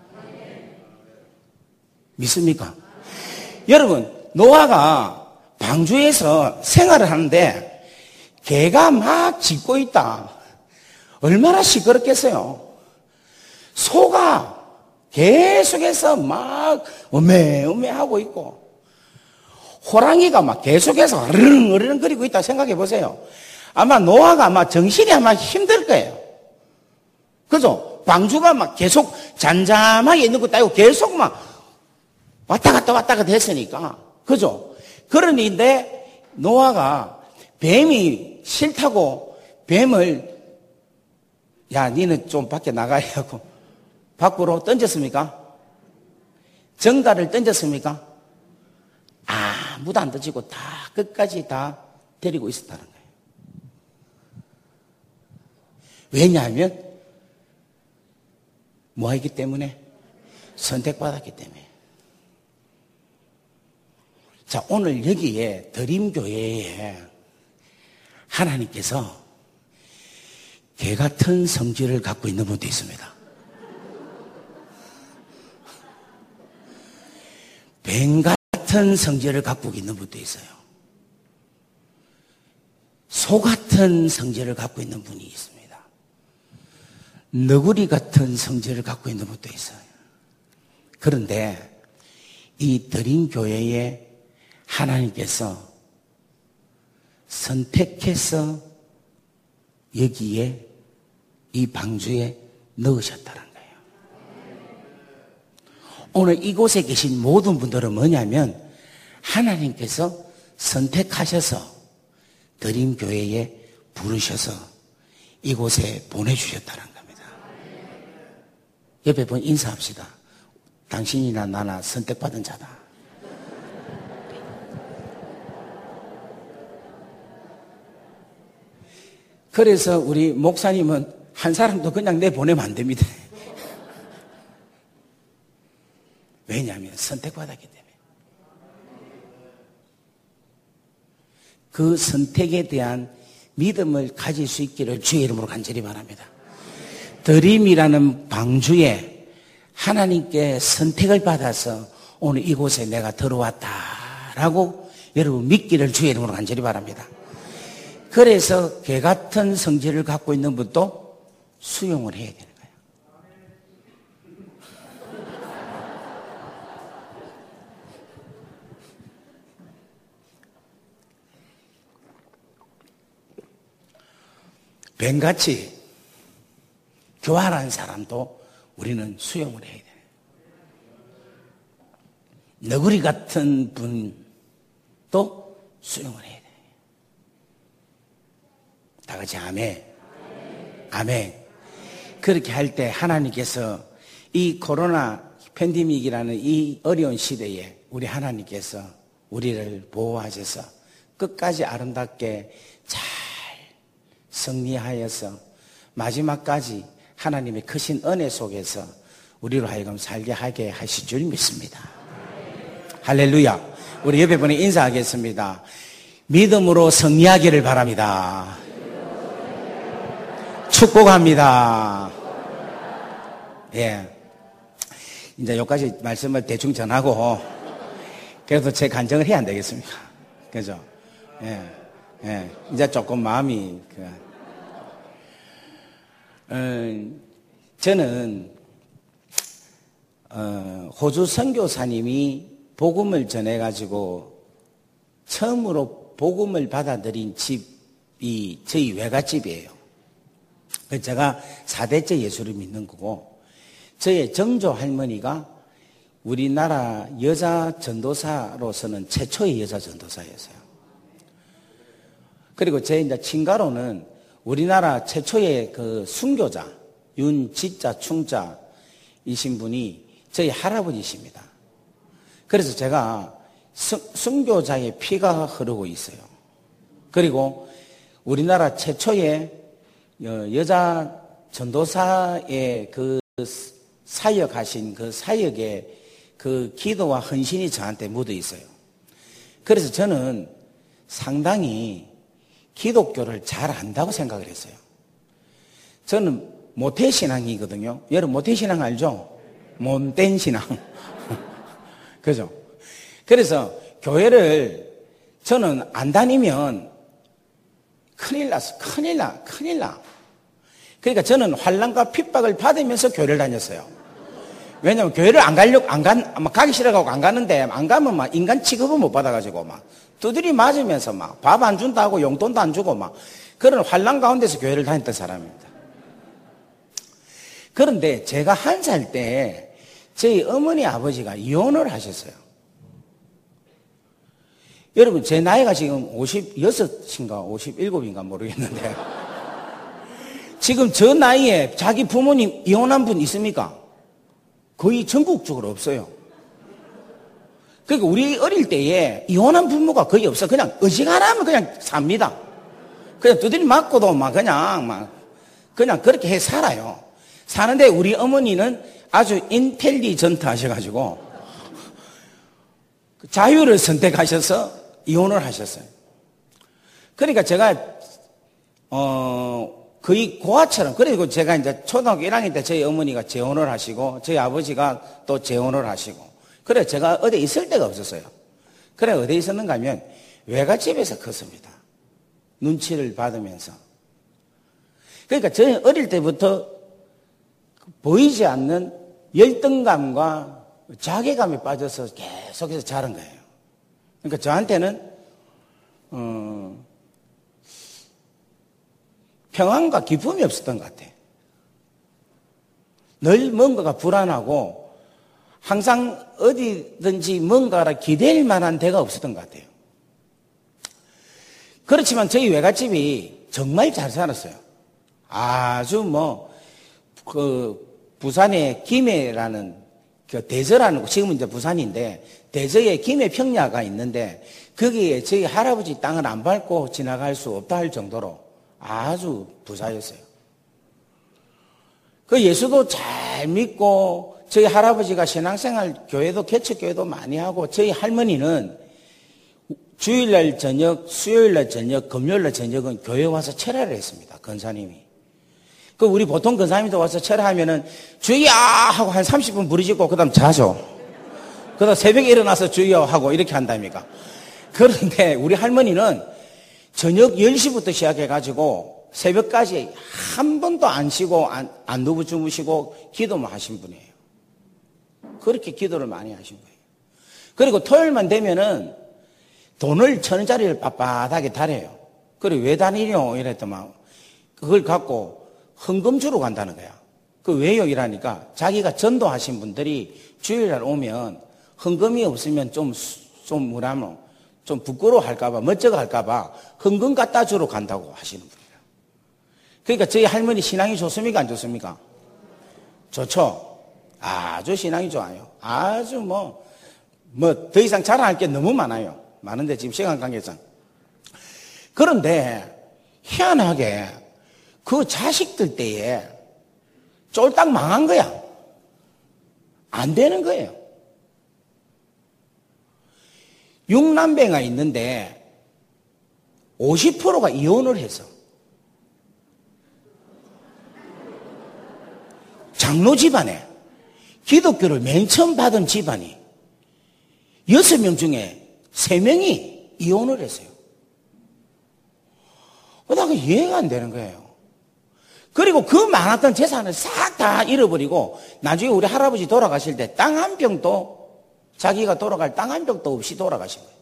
믿습니까? 여러분 노아가 방주에서 생활을 하는데 개가 막 짖고 있다. 얼마나 시끄럽겠어요. 소가 계속해서 막 어메어메 하고 있고 호랑이가 막 계속해서 어르릉 어르릉 거리고 있다 생각해 보세요. 아마 노아가 아마 정신이 아마 힘들 거예요. 그죠? 방주가 막 계속 잠잠하게 있는 것도 아니고 계속 막 왔다 갔다 왔다 갔다 했으니까. 그죠? 그러는데 노아가 뱀이 싫다고 뱀을 야 니는 좀 밖에 나가야 하고 밖으로 던졌습니까? 정갈을 던졌습니까? 아무도 안 던지고 다 끝까지 다 데리고 있었다는 거예요. 왜냐하면 뭐 하기 때문에? 선택받았기 때문에. 자, 오늘 여기에 드림교회에 하나님께서 개 같은 성질을 갖고 있는 분도 있습니다. 뱀 같은 성질을 갖고 있는 분도 있어요. 소 같은 성질을 갖고 있는 분이 있습니다. 너구리 같은 성질을 갖고 있는 분도 있어요. 그런데 이 드림교회에 하나님께서 선택해서 여기에 이 방주에 넣으셨다는 거예요. 오늘 이곳에 계신 모든 분들은 뭐냐면 하나님께서 선택하셔서 드림교회에 부르셔서 이곳에 보내주셨다는 겁니다. 옆에 분 인사합시다. 당신이나 나나 선택받은 자다. 그래서 우리 목사님은 한 사람도 그냥 내보내면 안 됩니다. 왜냐하면 선택받았기 때문에. 그 선택에 대한 믿음을 가질 수 있기를 주의 이름으로 간절히 바랍니다. 드림이라는 방주에 하나님께 선택을 받아서 오늘 이곳에 내가 들어왔다라고 여러분 믿기를 주의 이름으로 간절히 바랍니다. 그래서 개 같은 성질을 갖고 있는 분도 수용을 해야 되는 거예요. 뱀같이 교활한 사람도 우리는 수용을 해야 돼요. 너구리 같은 분도 수용을 해야 돼요. 다 같이 아멘. 아멘. 그렇게 할 때 하나님께서 이 코로나 팬데믹이라는 이 어려운 시대에 우리 하나님께서 우리를 보호하셔서 끝까지 아름답게 잘 승리하여서 마지막까지 하나님의 크신 은혜 속에서 우리로 하여금 살게 하게 하실 줄 믿습니다. 할렐루야. 우리 옆에 분이 인사하겠습니다. 믿음으로 승리하기를 바랍니다. 축복합니다. 예. 이제 여기까지 말씀을 대충 전하고, 그래도 제 간증을 해야 안 되겠습니까? 그죠? 예. 예. 이제 조금 마음이, 그, 어, 저는, 어, 호주 선교사님이 복음을 전해가지고 처음으로 복음을 받아들인 집이 저희 외갓집이에요. 제가 사 대째 예수를 믿는 거고, 저의 정조 할머니가 우리나라 여자 전도사로서는 최초의 여자 전도사였어요. 그리고 제 이제 친가로는 우리나라 최초의 그 순교자, 윤지자, 충자이신 분이 저희 할아버지십니다. 그래서 제가 순교자의 피가 흐르고 있어요. 그리고 우리나라 최초의 여자 전도사의 그 사역하신 그 사역의 그 기도와 헌신이 저한테 묻어 있어요. 그래서 저는 상당히 기독교를 잘 안다고 생각을 했어요. 저는 모태신앙이거든요. 여러분 모태신앙 알죠? 못된 신앙. 그죠? 그래서 교회를 저는 안 다니면 큰일 났어. 큰일 나. 큰일 나. 그러니까 저는 환난과 핍박을 받으면서 교회를 다녔어요. 왜냐면 교회를 안 가려고, 안 간, 막 가기 싫어가고 안 가는데, 안 가면 막 인간 취급을 못 받아가지고 막 두드리 맞으면서 막 밥 안 준다고 용돈도 안 주고 막 그런 환난 가운데서 교회를 다녔던 사람입니다. 그런데 제가 한 살 때 저희 어머니 아버지가 이혼을 하셨어요. 여러분, 제 나이가 지금 오십육인가 오십칠인가 모르겠는데 지금 저 나이에 자기 부모님 이혼한 분 있습니까? 거의 전국적으로 없어요. 그러니까 우리 어릴 때에 이혼한 부모가 거의 없어. 그냥 어지간하면 그냥 삽니다. 그냥 두드리 맞고도 막 그냥 막 그냥 그렇게 해 살아요. 사는데 우리 어머니는 아주 인텔리전트 하셔가지고 자유를 선택하셔서 이혼을 하셨어요. 그러니까 제가 어 거의 고아처럼, 그리고 제가 이제 초등학교 일 학년 때 저희 어머니가 재혼을 하시고 저희 아버지가 또 재혼을 하시고, 그래 제가 어디 있을 데가 없었어요. 그래 어디 있었는가 하면 외갓집에서 컸습니다. 눈치를 받으면서. 그러니까 저는 어릴 때부터 보이지 않는 열등감과 자괴감에 빠져서 계속해서 자란 거예요. 그러니까 저한테는 어, 평안과 기쁨이 없었던 것 같아요. 늘 뭔가가 불안하고 항상 어디든지 뭔가를 기댈 만한 데가 없었던 것 같아요. 그렇지만 저희 외갓집이 정말 잘 살았어요. 아주 뭐, 그, 부산에 김해라는, 그 대저라는 곳, 지금은 이제 부산인데, 대저에 김해 평야가 있는데, 거기에 저희 할아버지 땅을 안 밟고 지나갈 수 없다 할 정도로 아주 부자였어요. 그 예수도 잘 믿고, 저희 할아버지가 신앙생활 교회도 개척교회도 많이 하고, 저희 할머니는 주일날 저녁, 수요일날 저녁, 금요일날 저녁은 교회 와서 철야를 했습니다. 권사님이. 그 우리 보통 권사님도 와서 철야하면은 주여 하고 한 삼십 분 부르짖고 그다음 자죠. 그다음 새벽에 일어나서 주여 하고 이렇게 한답니까? 그런데 우리 할머니는 저녁 열 시부터 시작해가지고 새벽까지 한 번도 안 쉬고 안, 안 누워 주무시고 기도만 하신 분이에요. 그렇게 기도를 많이 하신 거예요. 그리고 토요일만 되면은 돈을 천 원짜리를 빳빳하게 달아요. 그래 왜 다니뇨? 이랬더만 그걸 갖고 헌금 주러 간다는 거야. 그 왜요? 이라니까 자기가 전도하신 분들이 주일날 오면 헌금이 없으면 좀, 좀 뭐라면 좀 부끄러워할까봐, 멋쩍어 할까봐 헌금 갖다 주러 간다고 하시는 분이에요. 그러니까 저희 할머니 신앙이 좋습니까? 안 좋습니까? 좋죠? 아주 신앙이 좋아요. 아주 뭐, 뭐 더 이상 자랑할 게 너무 많아요. 많은데 지금 시간 관계상. 그런데 희한하게 그 자식들 때에 쫄딱 망한 거야. 안 되는 거예요. 육남배가 있는데 오십 퍼센트가 이혼을 했어. 장로 집안에 기독교를 맨 처음 받은 집안이 여섯 명 중에 세 명이 이혼을 했어요. 나 그 이해가 안 되는 거예요. 그리고 그 많았던 재산을 싹 다 잃어버리고 나중에 우리 할아버지 돌아가실 때 땅 한 평도 자기가 돌아갈 땅 한 평도 없이 돌아가신 거예요.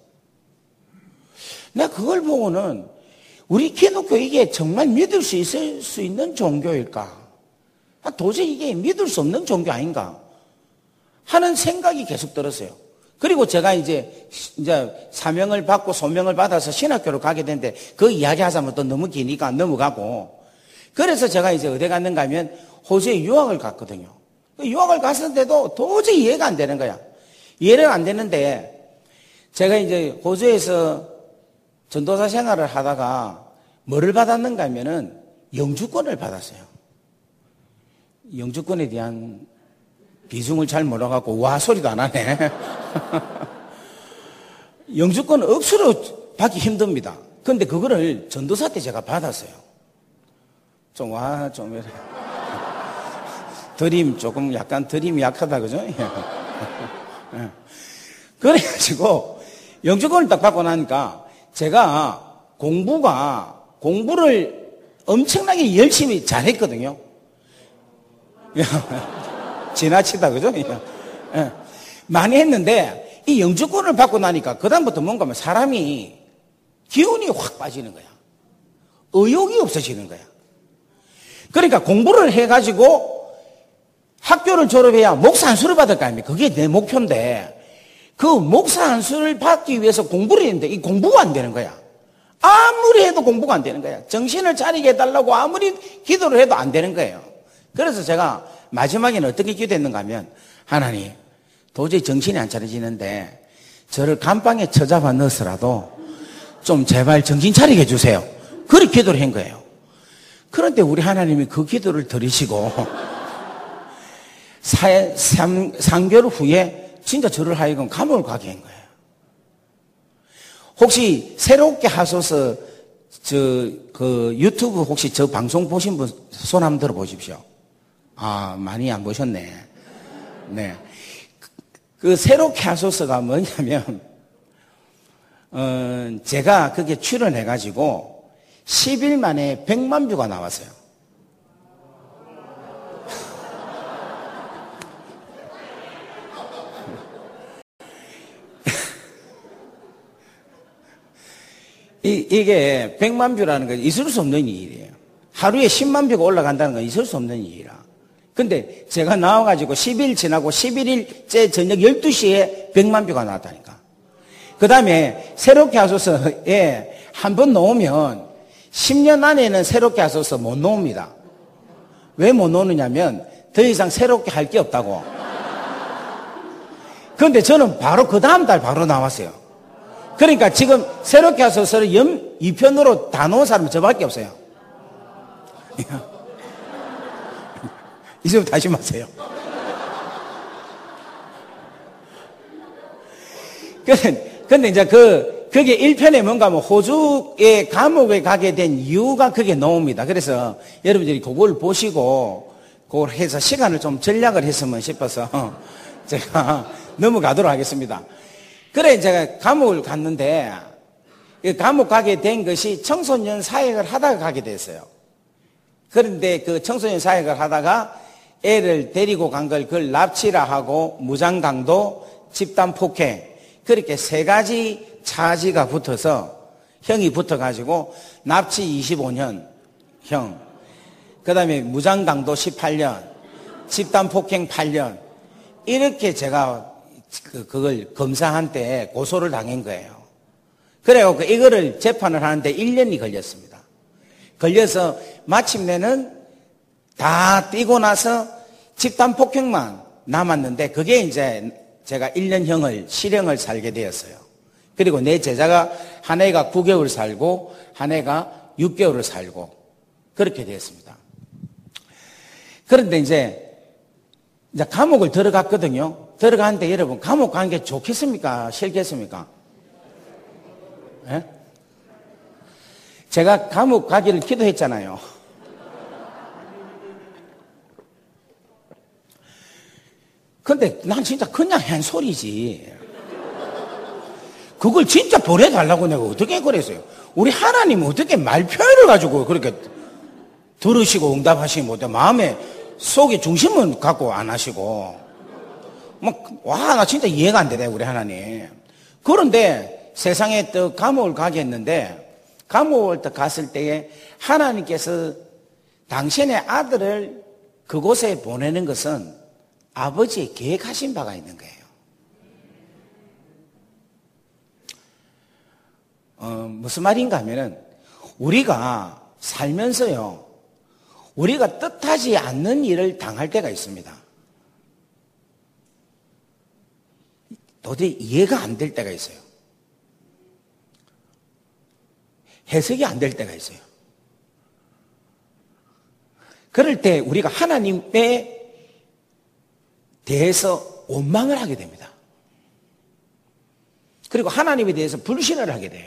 내가 그걸 보고는 우리 기독교 이게 정말 믿을 수 있을 수 있는 종교일까? 도저히 이게 믿을 수 없는 종교 아닌가? 하는 생각이 계속 들었어요. 그리고 제가 이제, 이제 사명을 받고 소명을 받아서 신학교로 가게 되는데 그 이야기 하자면 또 너무 기니까 넘어가고, 그래서 제가 이제 어디 갔는가 하면 호주에 유학을 갔거든요. 유학을 갔는데도 도저히 이해가 안 되는 거야. 이해가 안 되는데 제가 이제 호주에서 전도사 생활을 하다가 뭐를 받았는가 하면은 영주권을 받았어요. 영주권에 대한 비중을 잘 몰라갖고 와 소리도 안 하네. 영주권은 억수로 받기 힘듭니다. 근데 그거를 전도사 때 제가 받았어요. 좀 와 좀 이래. 드림 조금 약간 드림이 약하다 그죠? 그래가지고 영주권을 딱 받고 나니까 제가 공부가 공부를 엄청나게 열심히 잘했거든요. 지나치다 그죠? 많이 했는데 이 영주권을 받고 나니까 그다음부터 뭔가 하면 사람이 기운이 확 빠지는 거야. 의욕이 없어지는 거야. 그러니까 공부를 해가지고 학교를 졸업해야 목사 안수를 받을 거 아닙니까? 그게 내 목표인데 그 목사 안수를 받기 위해서 공부를 했는데 이 공부가 안 되는 거야. 아무리 해도 공부가 안 되는 거야. 정신을 차리게 해달라고 아무리 기도를 해도 안 되는 거예요. 그래서 제가 마지막에는 어떻게 기도했는가 하면 하나님 도저히 정신이 안 차려지는데 저를 감방에 처잡아 넣어서라도 좀 제발 정신 차리게 해주세요. 그렇게 기도를 한 거예요. 그런데 우리 하나님이 그 기도를 들으시고 삼 개월 후에 진짜 저를 하여금 감옥을 가게 한 거예요. 혹시 새롭게 하소서 저 그 유튜브 혹시 저 방송 보신 분 손 한번 들어 보십시오. 아 많이 안 보셨네. 네. 그, 그 새롭게 하소서가 뭐냐면 어, 제가 그게 출연해 가지고 십 일 만에 백만 뷰가 나왔어요. 이, 이게 백만 뷰라는 건 있을 수 없는 일이에요. 하루에 십만 뷰가 올라간다는 건 있을 수 없는 일이라. 근데 제가 나와가지고 십 일 지나고 십일 일째 저녁 열두 시에 백만 뷰가 나왔다니까. 그 다음에 새롭게 하소서에 한 번 놓으면 십 년 안에는 새롭게 하소서 못 놓습니다. 왜 못 놓느냐면 더 이상 새롭게 할 게 없다고. 그런데 저는 바로 그 다음 달 바로 나왔어요. 그러니까 지금 새롭게 하소서를 연 이 편으로 다 놓은 사람은 저밖에 없어요. 이제 다시 마세요. 근데, 근데 이제 그, 그게 일 편에 뭔가 뭐 호주의 감옥에 가게 된 이유가 그게 나옵니다. 그래서 여러분들이 그걸 보시고, 그걸 해서 시간을 좀 전략을 했으면 싶어서 제가 넘어가도록 하겠습니다. 그래, 제가 감옥을 갔는데, 감옥 가게 된 것이 청소년 사역을 하다가 가게 됐어요. 그런데 그 청소년 사역을 하다가 애를 데리고 간 걸 그걸 납치라 하고 무장강도, 집단폭행, 그렇게 세 가지 차지가 붙어서 형이 붙어가지고 납치 이십오 년 형, 그 다음에 무장강도 십팔 년, 집단폭행 팔 년, 이렇게 제가 그, 그걸 검사한테 고소를 당한 거예요. 그래갖고 이거를 재판을 하는데 일 년이 걸렸습니다. 걸려서 마침내는 다 띄고 나서 집단 폭행만 남았는데 그게 이제 제가 일 년형을 실형을 살게 되었어요. 그리고 내 제자가 한 애가 구 개월 살고 한 애가 육 개월을 살고 그렇게 되었습니다. 그런데 이제 이제 감옥을 들어갔거든요. 들어갔는데 여러분 감옥 가는 게 좋겠습니까? 싫겠습니까? 예? 제가 감옥 가기를 기도했잖아요. 근데 난 진짜 그냥 한 소리지. 그걸 진짜 보내달라고 내가 어떻게 그랬어요? 우리 하나님은 어떻게 말 표현을 가지고 그렇게 들으시고 응답하시지 못해. 마음에 속에 중심은 갖고 안 하시고. 막, 와, 나 진짜 이해가 안 되네, 우리 하나님. 그런데 세상에 또 감옥을 가게 했는데 감옥을 또 갔을 때에 하나님께서 당신의 아들을 그곳에 보내는 것은 아버지의 계획하신 바가 있는 거예요. 어, 무슨 말인가 하면은 우리가 살면서요, 우리가 뜻하지 않는 일을 당할 때가 있습니다. 도저히 이해가 안 될 때가 있어요. 해석이 안 될 때가 있어요. 그럴 때 우리가 하나님에 대해서 원망을 하게 됩니다. 그리고 하나님에 대해서 불신을 하게 돼요.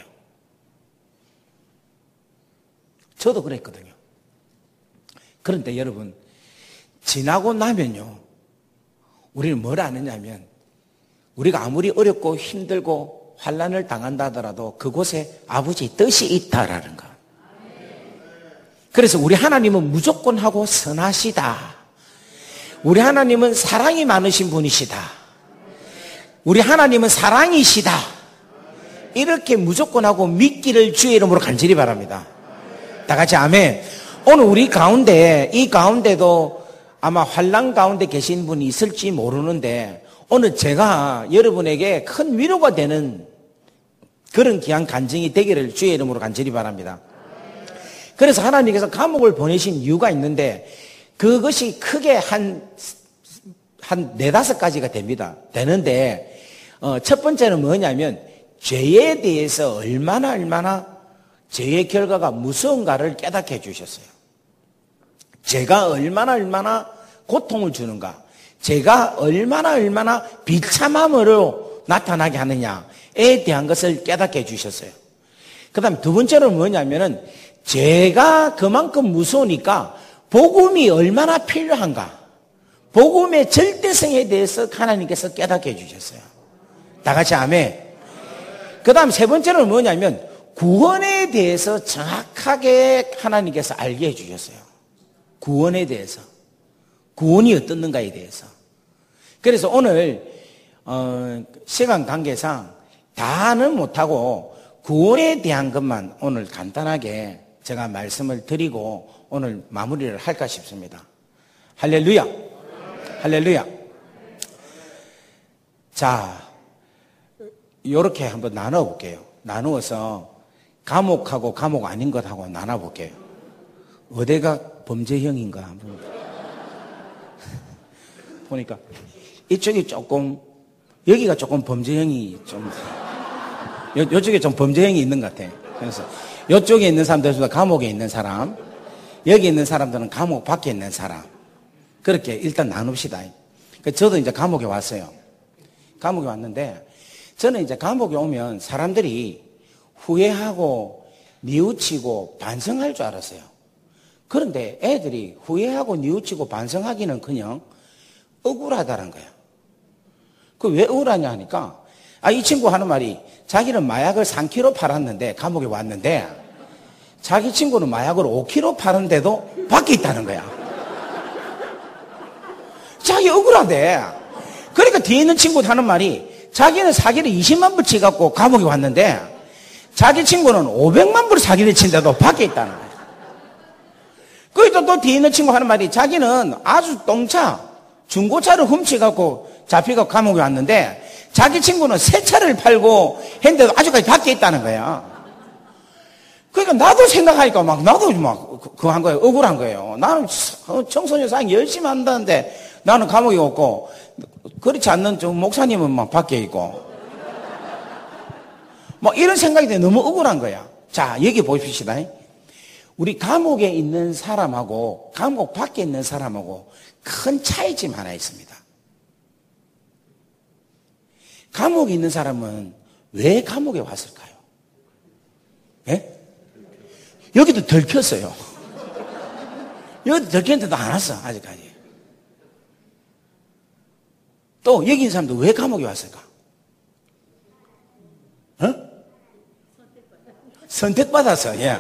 저도 그랬거든요. 그런데 여러분, 지나고 나면요, 우리는 뭘 아느냐면, 우리가 아무리 어렵고 힘들고 환난을 당한다 하더라도 그곳에 아버지의 뜻이 있다라는 거. 그래서 우리 하나님은 무조건 하고 선하시다. 우리 하나님은 사랑이 많으신 분이시다. 우리 하나님은 사랑이시다. 이렇게 무조건 하고 믿기를 주의 이름으로 간절히 바랍니다. 다 같이 아멘. 오늘 우리 가운데, 이 가운데도 아마 환난 가운데 계신 분이 있을지 모르는데, 오늘 제가 여러분에게 큰 위로가 되는 그런 귀한 간증이 되기를 주의 이름으로 간절히 바랍니다. 그래서 하나님께서 감옥을 보내신 이유가 있는데, 그것이 크게 한, 한 네다섯 가지가 됩니다. 되는데, 어, 첫 번째는 뭐냐면, 죄에 대해서 얼마나 얼마나 죄의 결과가 무서운가를 깨닫게 해주셨어요. 죄가 얼마나 얼마나 고통을 주는가, 죄가 얼마나 얼마나 비참함으로 나타나게 하느냐에 대한 것을 깨닫게 해주셨어요. 그 다음 두 번째는 뭐냐면은, 죄가 그만큼 무서우니까 복음이 얼마나 필요한가, 복음의 절대성에 대해서 하나님께서 깨닫게 해주셨어요. 다 같이 아멘. 그 다음 세 번째는 뭐냐면, 구원에 대해서 정확하게 하나님께서 알게 해주셨어요. 구원에 대해서, 구원이 어떻는가에 대해서. 그래서 오늘 어, 시간 관계상 다는 못하고 구원에 대한 것만 오늘 간단하게 제가 말씀을 드리고 오늘 마무리를 할까 싶습니다. 할렐루야. 할렐루야. 자, 이렇게 한번 나눠볼게요. 나누어서 감옥하고 감옥 아닌 것하고 나눠볼게요. 어디가 범죄형인가 한번 보니까 이쪽이 조금, 여기가 조금 범죄형이 좀, 요, 요쪽에 좀 범죄형이 있는 것 같아. 그래서 요쪽에 있는 사람들은 감옥에 있는 사람, 여기 있는 사람들은 감옥 밖에 있는 사람, 그렇게 일단 나눕시다. 저도 이제 감옥에 왔어요. 감옥에 왔는데, 저는 이제 감옥에 오면 사람들이 후회하고 뉘우치고 반성할 줄 알았어요. 그런데 애들이 후회하고 뉘우치고 반성하기는 그냥 억울하다는 거야. 그 왜 억울하냐 하니까, 아, 이 친구 하는 말이, 자기는 마약을 삼 킬로그램 팔았는데, 감옥에 왔는데, 자기 친구는 마약을 오 킬로그램 파는데도 밖에 있다는 거야. 자기 억울하대. 그러니까 뒤에 있는 친구도 하는 말이, 자기는 사기를 이십만 불 치갖고 감옥에 왔는데, 자기 친구는 오백만 불 사기를 친데도 밖에 있다는 거야. 그리고 또 뒤에 있는 친구 하는 말이, 자기는 아주 똥차, 중고차를 훔쳐갖고 잡히고 감옥에 왔는데, 자기 친구는 새 차를 팔고 했는데도 아직까지 밖에 있다는 거야. 그러니까 나도 생각하니까 막, 나도 막, 그거 한 거예요. 억울한 거예요. 나는 청소년 사역 열심히 한다는데, 나는 감옥에 없고, 그렇지 않는 저 목사님은 막 밖에 있고. 뭐 이런 생각이 돼. 너무 억울한 거야. 자, 여기 보십시다. 우리 감옥에 있는 사람하고 감옥 밖에 있는 사람하고 큰 차이점 하나 있습니다. 감옥에 있는 사람은 왜 감옥에 왔을까요? 예? 여기도 들켰어요. 여기도 들켰는데도 안 왔어, 아직까지. 또 여기 있는 사람도 왜 감옥에 왔을까? 어? 선택받았어. 예.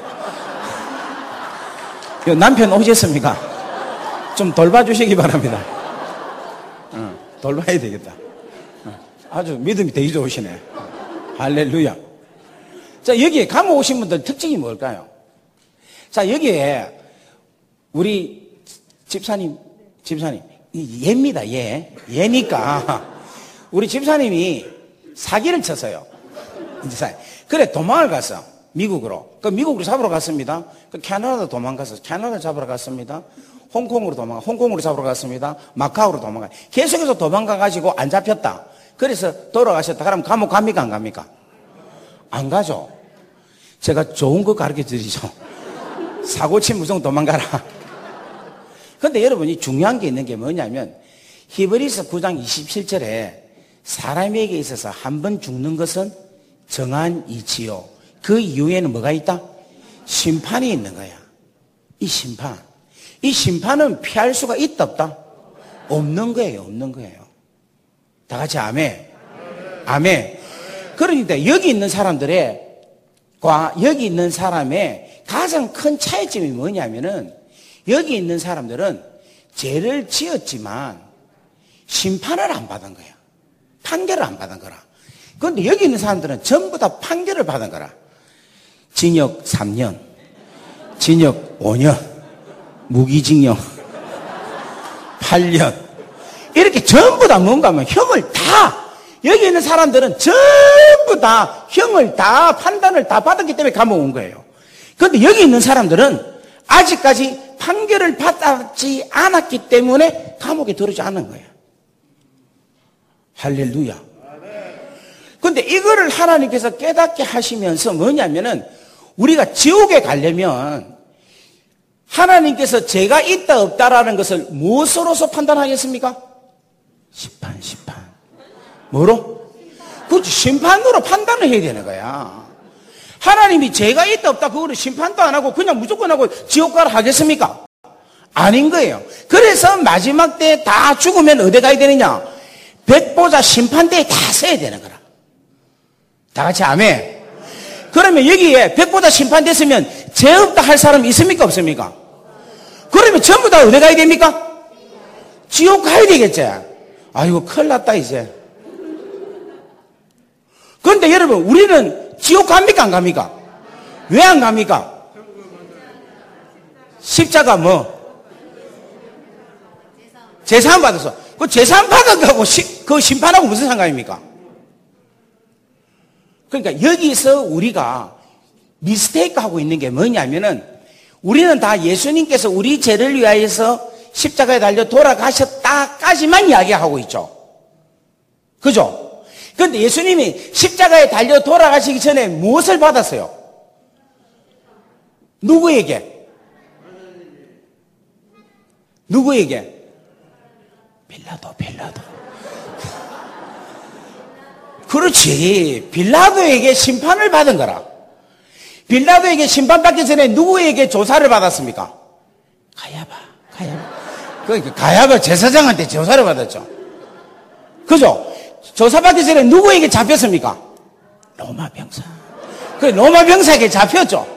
남편 오셨습니까? 좀 돌봐주시기 바랍니다. 어, 돌봐야 되겠다. 어, 아주 믿음이 되게 좋으시네. 할렐루야. 자, 여기에 감옥 오신 분들 특징이 뭘까요? 자, 여기에 우리 집사님, 집사님, 이 예입니다, 예. 예니까 우리 집사님이 사기를 쳤어요. 그래, 도망을 갔어. 미국으로. 그 미국으로 잡으러 갔습니다. 그 캐나다도 도망갔어. 캐나다 잡으러 갔습니다. 홍콩으로 도망가, 홍콩으로 잡으러 갔습니다. 마카오로 도망가. 계속해서 도망가가지고 안 잡혔다. 그래서 돌아가셨다. 그럼 감옥 갑니까? 안 갑니까? 안 가죠. 제가 좋은 거 가르쳐 드리죠. 사고치 무성 도망가라. 근데 여러분이 중요한 게 있는 게 뭐냐면 히브리서 구 장 이십칠 절에 사람에게 있어서 한 번 죽는 것은 정한 이치요. 그 이후에는 뭐가 있다? 심판이 있는 거야. 이 심판. 이 심판은 피할 수가 있다 없다? 없는 거예요. 없는 거예요. 다 같이 아멘. 아멘. 그러니까 여기 있는 사람들의 과 여기 있는 사람의 가장 큰 차이점이 뭐냐면은 여기 있는 사람들은 죄를 지었지만 심판을 안 받은 거야. 판결을 안 받은 거라. 그런데 여기 있는 사람들은 전부 다 판결을 받은 거라. 징역 삼 년, 징역 오 년, 무기징역 팔 년. 이렇게 전부 다 뭔가 하면 형을 다, 여기 있는 사람들은 전부 다 형을 다 판단을 다 받았기 때문에 감옥 온 거예요. 그런데 여기 있는 사람들은 아직까지 판결을 받지 않았기 때문에 감옥에 들어오지 않은 거예요. 할렐루야. 근데 이거를 하나님께서 깨닫게 하시면서 뭐냐면은 우리가 지옥에 가려면 하나님께서 죄가 있다 없다라는 것을 무엇으로서 판단하겠습니까? 심판, 심판. 뭐로? 그렇지, 심판으로 판단을 해야 되는 거야. 하나님이 죄가 있다 없다 그거를 심판도 안 하고 그냥 무조건 하고 지옥 가라 하겠습니까? 아닌 거예요. 그래서 마지막 때 다 죽으면 어디 가야 되느냐? 백보자 심판대에 다 서야 되는 거라. 다 같이 아멘. 그러면 여기에 백보자 심판대 서면 죄 없다 할 사람이 있습니까 없습니까? 그러면 전부 다 어디 가야 됩니까? 지옥 가야 되겠지. 아이고 큰일 났다 이제. 그런데 여러분 우리는 지옥 갑니까 안 갑니까? 왜 안 갑니까? 십자가 뭐? 제사함 받았어. 그 제사함 받은 거하고 그 심판하고 무슨 상관입니까? 그러니까 여기서 우리가 미스테이크 하고 있는 게 뭐냐면은 우리는 다 예수님께서 우리 죄를 위하여서 십자가에 달려 돌아가셨다까지만 이야기하고 있죠. 그죠? 그런데 예수님이 십자가에 달려 돌아가시기 전에 무엇을 받았어요? 누구에게? 누구에게? 빌라도, 빌라도. 그렇지. 빌라도에게 심판을 받은 거라. 빌라도에게 심판받기 전에 누구에게 조사를 받았습니까? 가야바, 가야바. 그러니까 가야바 제사장한테 조사를 받았죠. 그죠? 조사받기 전에 누구에게 잡혔습니까? 로마 병사. 그 로마 병사에게 잡혔죠.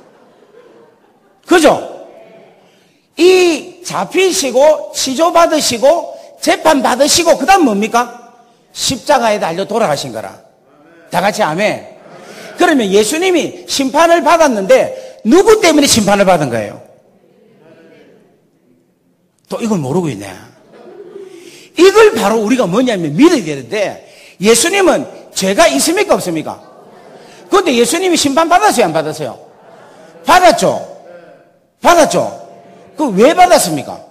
그죠? 이 잡히시고 치조받으시고 재판받으시고 그 다음 뭡니까? 십자가에 달려 돌아가신 거라. 다 같이 아멘. 그러면 예수님이 심판을 받았는데 누구 때문에 심판을 받은 거예요? 또 이걸 모르고 있네. 이걸 바로 우리가 뭐냐면 믿어야 되는데 예수님은 죄가 있습니까 없습니까? 그런데 예수님이 심판 받았어요 안 받았어요? 받았죠. 받았죠. 그 왜 받았습니까?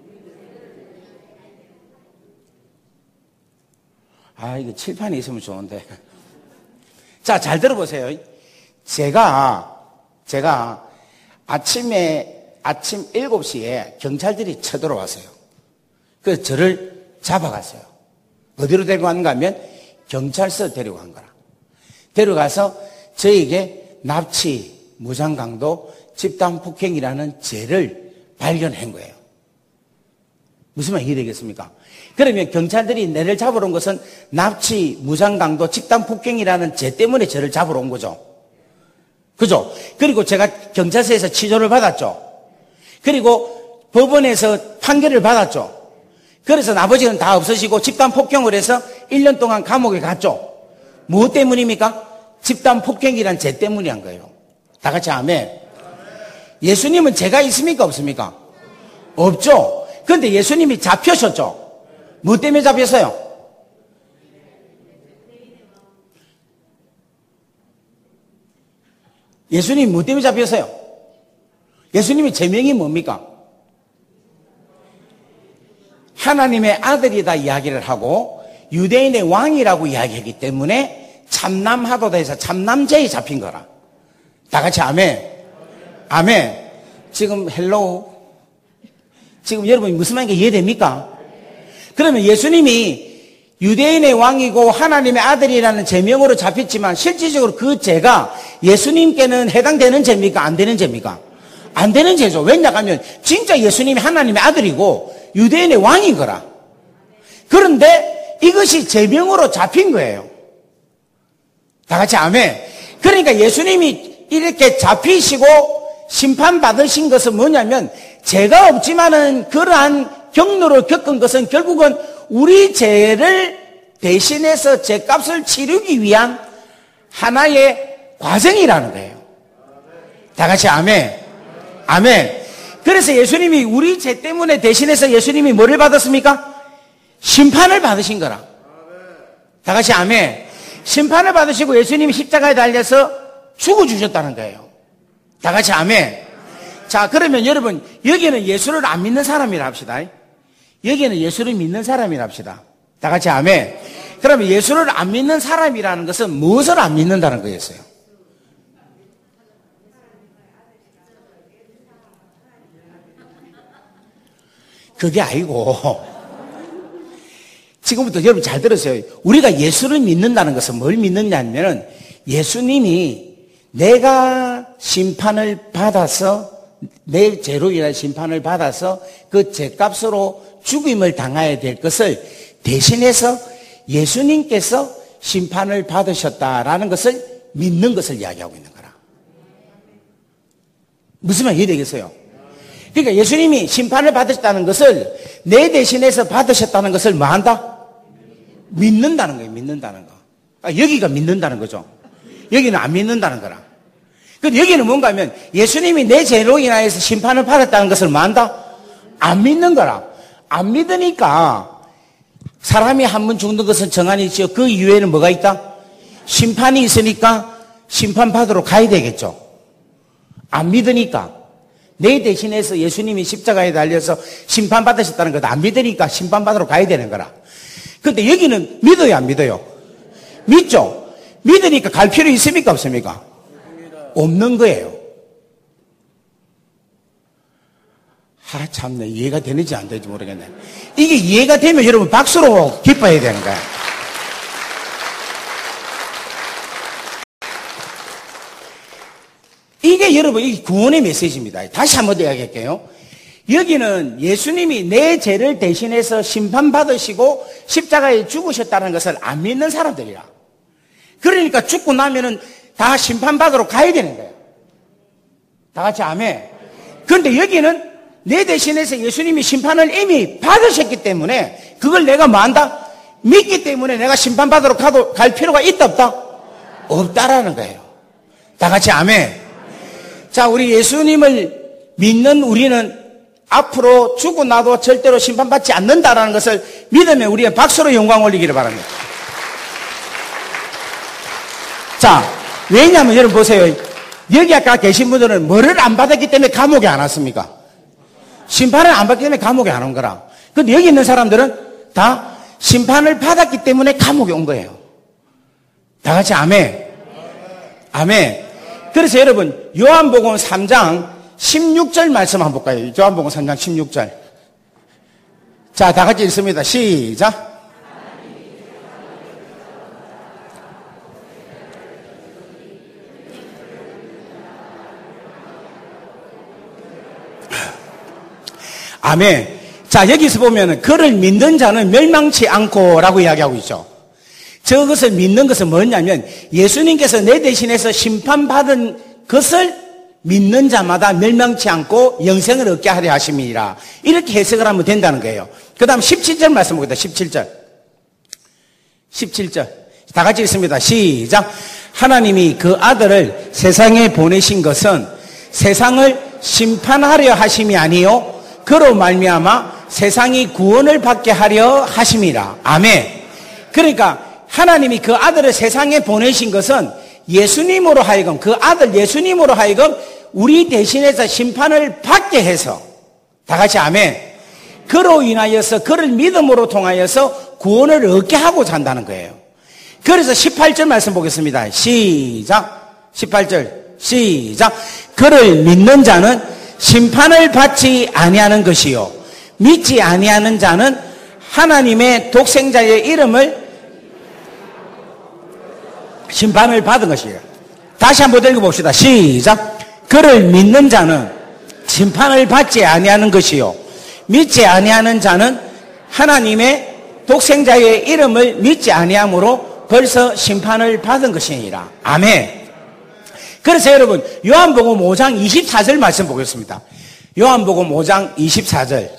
아, 이거 칠판이 있으면 좋은데. 자, 잘 들어보세요. 제가, 제가 아침에, 아침 일곱 시에 경찰들이 쳐들어왔어요. 그래서 저를 잡아갔어요. 어디로 데리고 갔는가 하면 경찰서 데리고 간 거라. 데려가서 저에게 납치, 무장강도, 집단폭행이라는 죄를 발견한 거예요. 무슨 말이 되겠습니까? 그러면 경찰들이 내를 잡으러 온 것은 납치, 무장강도, 집단폭행이라는 죄 때문에 저를 잡으러 온 거죠. 그죠? 그리고 제가 경찰서에서 치조를 받았죠. 그리고 법원에서 판결을 받았죠. 그래서 아버지는 다 없어지고 집단폭행을 해서 일 년 동안 감옥에 갔죠. 무엇 때문입니까? 집단폭행이라는 죄 때문에 한 거예요. 다 같이 아멘. 예수님은 죄가 있습니까 없습니까? 없죠. 그런데 예수님이 잡혀셨죠. 뭐 때문에 잡혔어요? 예수님이 뭐 때문에 잡혔어요? 예수님의 제명이 뭡니까? 하나님의 아들이다 이야기를 하고 유대인의 왕이라고 이야기하기 때문에 참남하도다 해서 참남죄에 잡힌 거라. 다 같이 아멘. 아멘. 지금 헬로우 지금 여러분이 무슨 말인지 이해됩니까? 그러면 예수님이 유대인의 왕이고 하나님의 아들이라는 제명으로 잡혔지만 실질적으로 그 죄가 예수님께는 해당되는 죄입니까? 안 되는 죄입니까? 안 되는 죄죠. 왜냐하면 진짜 예수님이 하나님의 아들이고 유대인의 왕인 거라. 그런데 이것이 제명으로 잡힌 거예요. 다 같이 아멘. 그러니까 예수님이 이렇게 잡히시고 심판받으신 것은 뭐냐면 죄가 없지만은 그러한 경로를 겪은 것은 결국은 우리 죄를 대신해서 죄값을 치르기 위한 하나의 과정이라는 거예요. 다 같이 아멘. 아멘. 그래서 예수님이 우리 죄 때문에 대신해서 예수님이 뭐를 받았습니까? 심판을 받으신 거라. 다 같이 아멘. 심판을 받으시고 예수님이 십자가에 달려서 죽어주셨다는 거예요. 다 같이 아멘. 자, 그러면 여러분 여기는 예수를 안 믿는 사람이라 합시다. 여기는 예수를 믿는 사람이라 합시다. 다 같이 아멘. 그러면 예수를 안 믿는 사람이라는 것은 무엇을 안 믿는다는 거였어요? 그게 아니고 지금부터 여러분 잘 들으세요. 우리가 예수를 믿는다는 것은 뭘 믿느냐면 예수님이 내가 심판을 받아서 내 죄로 인한 심판을 받아서 그 죄값으로 죽임을 당해야 될 것을 대신해서 예수님께서 심판을 받으셨다라는 것을 믿는 것을 이야기하고 있는 거라. 무슨 말 이해되겠어요? 그러니까 예수님이 심판을 받으셨다는 것을 내 대신해서 받으셨다는 것을 뭐 한다? 믿는다는 거예요. 믿는다는 거. 아, 여기가 믿는다는 거죠. 여기는 안 믿는다는 거라. 근데 여기는 뭔가 하면 예수님이 내 죄로 인하여서 심판을 받았다는 것을 뭐 한다? 안 믿는 거라. 안 믿으니까 사람이 한 번 죽는 것은 정한이 있죠. 그 이후에는 뭐가 있다? 심판이 있으니까 심판받으러 가야 되겠죠. 안 믿으니까. 내 대신해서 예수님이 십자가에 달려서 심판받으셨다는 것도 안 믿으니까 심판받으러 가야 되는 거라. 근데 여기는 믿어요, 안 믿어요? 믿죠? 믿으니까 갈 필요 있습니까, 없습니까? 없는 거예요. 아, 참네. 이해가 되는지 안 되는지 모르겠네. 이게 이해가 되면 여러분 박수로 기뻐해야 되는 거야. 이게 여러분 이 구원의 메시지입니다. 다시 한번 이야기할게요. 여기는 예수님이 내 죄를 대신해서 심판받으시고 십자가에 죽으셨다는 것을 안 믿는 사람들이라. 그러니까 죽고 나면은 다 심판받으러 가야 되는 거예요. 다 같이 아멘. 그런데 여기는 내 대신해서 예수님이 심판을 이미 받으셨기 때문에 그걸 내가 뭐 한다? 믿기 때문에 내가 심판받으러 가도 갈 필요가 있다 없다? 없다라는 거예요. 다 같이 아멘. 자, 우리 예수님을 믿는 우리는 앞으로 죽고 나도 절대로 심판받지 않는다라는 것을 믿으면 우리가 박수로 영광 올리기를 바랍니다. 자, 왜냐하면 여러분 보세요. 여기 아까 계신 분들은 뭐를 안 받았기 때문에 감옥에 안 왔습니까? 심판을 안 받기 때문에 감옥에 안 온 거라. 근데 여기 있는 사람들은 다 심판을 받았기 때문에 감옥에 온 거예요. 다 같이 아멘. 아멘. 그래서 여러분 요한복음 삼 장 십육 절 말씀 한번 볼까요? 요한복음 삼 장 십육 절. 자, 다 같이 읽습니다. 시작. 아멘. 자, 여기서 보면은 그를 믿는 자는 멸망치 않고라고 이야기하고 있죠. 저것을 믿는 것은 뭐냐면 예수님께서 내 대신해서 심판받은 것을 믿는 자마다 멸망치 않고 영생을 얻게 하려 하심이라. 이렇게 해석을 하면 된다는 거예요. 그 다음 십칠 절 말씀 보겠다. 십칠 절. 십칠 절. 다 같이 읽습니다. 시작. 하나님이 그 아들을 세상에 보내신 것은 세상을 심판하려 하심이 아니요 그로 말미암아 세상이 구원을 받게 하려 하심이라. 아멘. 그러니까 하나님이 그 아들을 세상에 보내신 것은 예수님으로 하여금 그 아들 예수님으로 하여금 우리 대신해서 심판을 받게 해서 다 같이 아멘. 그로 인하여서 그를 믿음으로 통하여서 구원을 얻게 하고자 한다는 거예요. 그래서 십팔 절 말씀 보겠습니다. 시작. 십팔 절 시작. 그를 믿는 자는 심판을 받지 아니하는 것이요 믿지 아니하는 자는 하나님의 독생자의 이름을 심판을 받은 것이에요. 다시 한번 읽어봅시다. 시작. 그를 믿는 자는 심판을 받지 아니하는 것이요 믿지 아니하는 자는 하나님의 독생자의 이름을 믿지 아니함으로 벌써 심판을 받은 것이니라. 아멘. 그래서 여러분 요한복음 오 장 이십사 절 말씀 보겠습니다. 요한복음 오 장 이십사 절.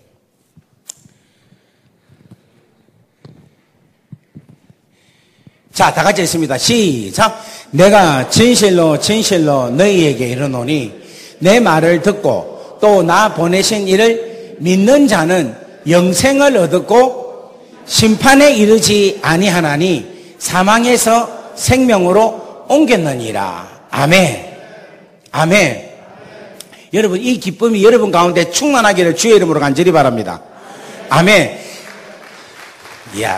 자, 다 같이 읽습니다. 시작. 내가 진실로 진실로 너희에게 이르노니 내 말을 듣고 또 나 보내신 이를 믿는 자는 영생을 얻었고 심판에 이르지 아니하나니 사망에서 생명으로 옮겼느니라. 아멘. 아멘. 여러분 이 기쁨이 여러분 가운데 충만하기를 주의 이름으로 간절히 바랍니다. 아멘. 이야.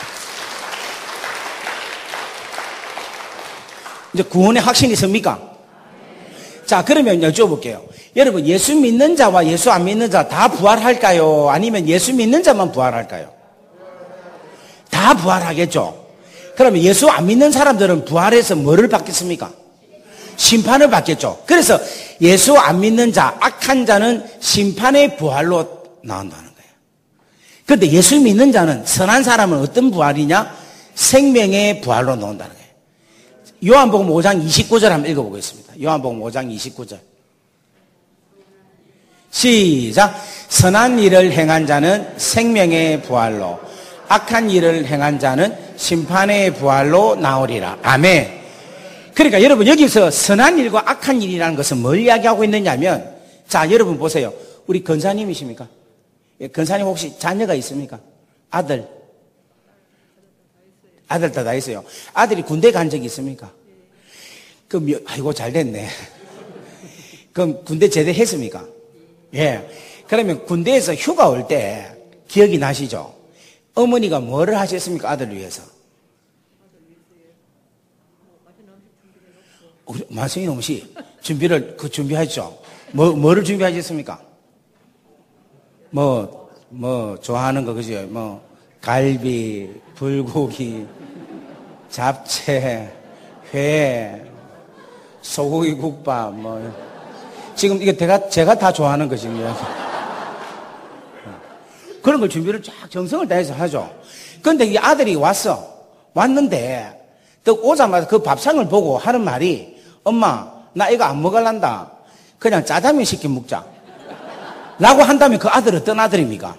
이제 구원의 확신이 있습니까? 자, 그러면 여쭤볼게요. 여러분, 예수 믿는 자와 예수 안 믿는 자 다 부활할까요? 아니면 예수 믿는 자만 부활할까요? 다 부활하겠죠? 그러면 예수 안 믿는 사람들은 부활해서 뭐를 받겠습니까? 심판을 받겠죠. 그래서 예수 안 믿는 자, 악한 자는 심판의 부활로 나온다는 거예요. 그런데 예수 믿는 자는, 선한 사람은 어떤 부활이냐? 생명의 부활로 나온다는 거예요. 요한복음 오 장 이십구 절 한번 읽어보겠습니다. 요한복음 오 장 이십구 절. 시작. 선한 일을 행한 자는 생명의 부활로, 악한 일을 행한 자는 심판의 부활로 나오리라. 아멘. 그러니까 여러분 여기서 선한 일과 악한 일이라는 것은 뭘 이야기하고 있느냐면, 자, 여러분 보세요. 우리 권사님이십니까? 권사님 혹시 자녀가 있습니까? 아들. 아들 다 다 있어요. 아들이 군대 간 적이 있습니까? 그럼, 아이고, 잘 됐네. 그럼 군대 제대했습니까? 예. 그러면 군대에서 휴가 올 때 기억이 나시죠? 어머니가 뭐를 하셨습니까? 아들을 위해서. 우리 맛있는 음식 준비를, 그 준비하셨죠? 뭐, 뭐를 준비하셨습니까? 뭐, 뭐, 좋아하는 거, 그죠? 뭐, 갈비, 불고기, 잡채, 회, 소고기 국밥, 뭐. 지금 이게 제가, 제가 다 좋아하는 것입니다. 그런 걸 준비를 쫙 정성을 다해서 하죠. 그런데 이 아들이 왔어. 왔는데, 또 오자마자 그 밥상을 보고 하는 말이, 엄마, 나 이거 안 먹을란다. 그냥 짜장면 시켜 먹자. 라고 한다면 그 아들 어떤 아들입니까?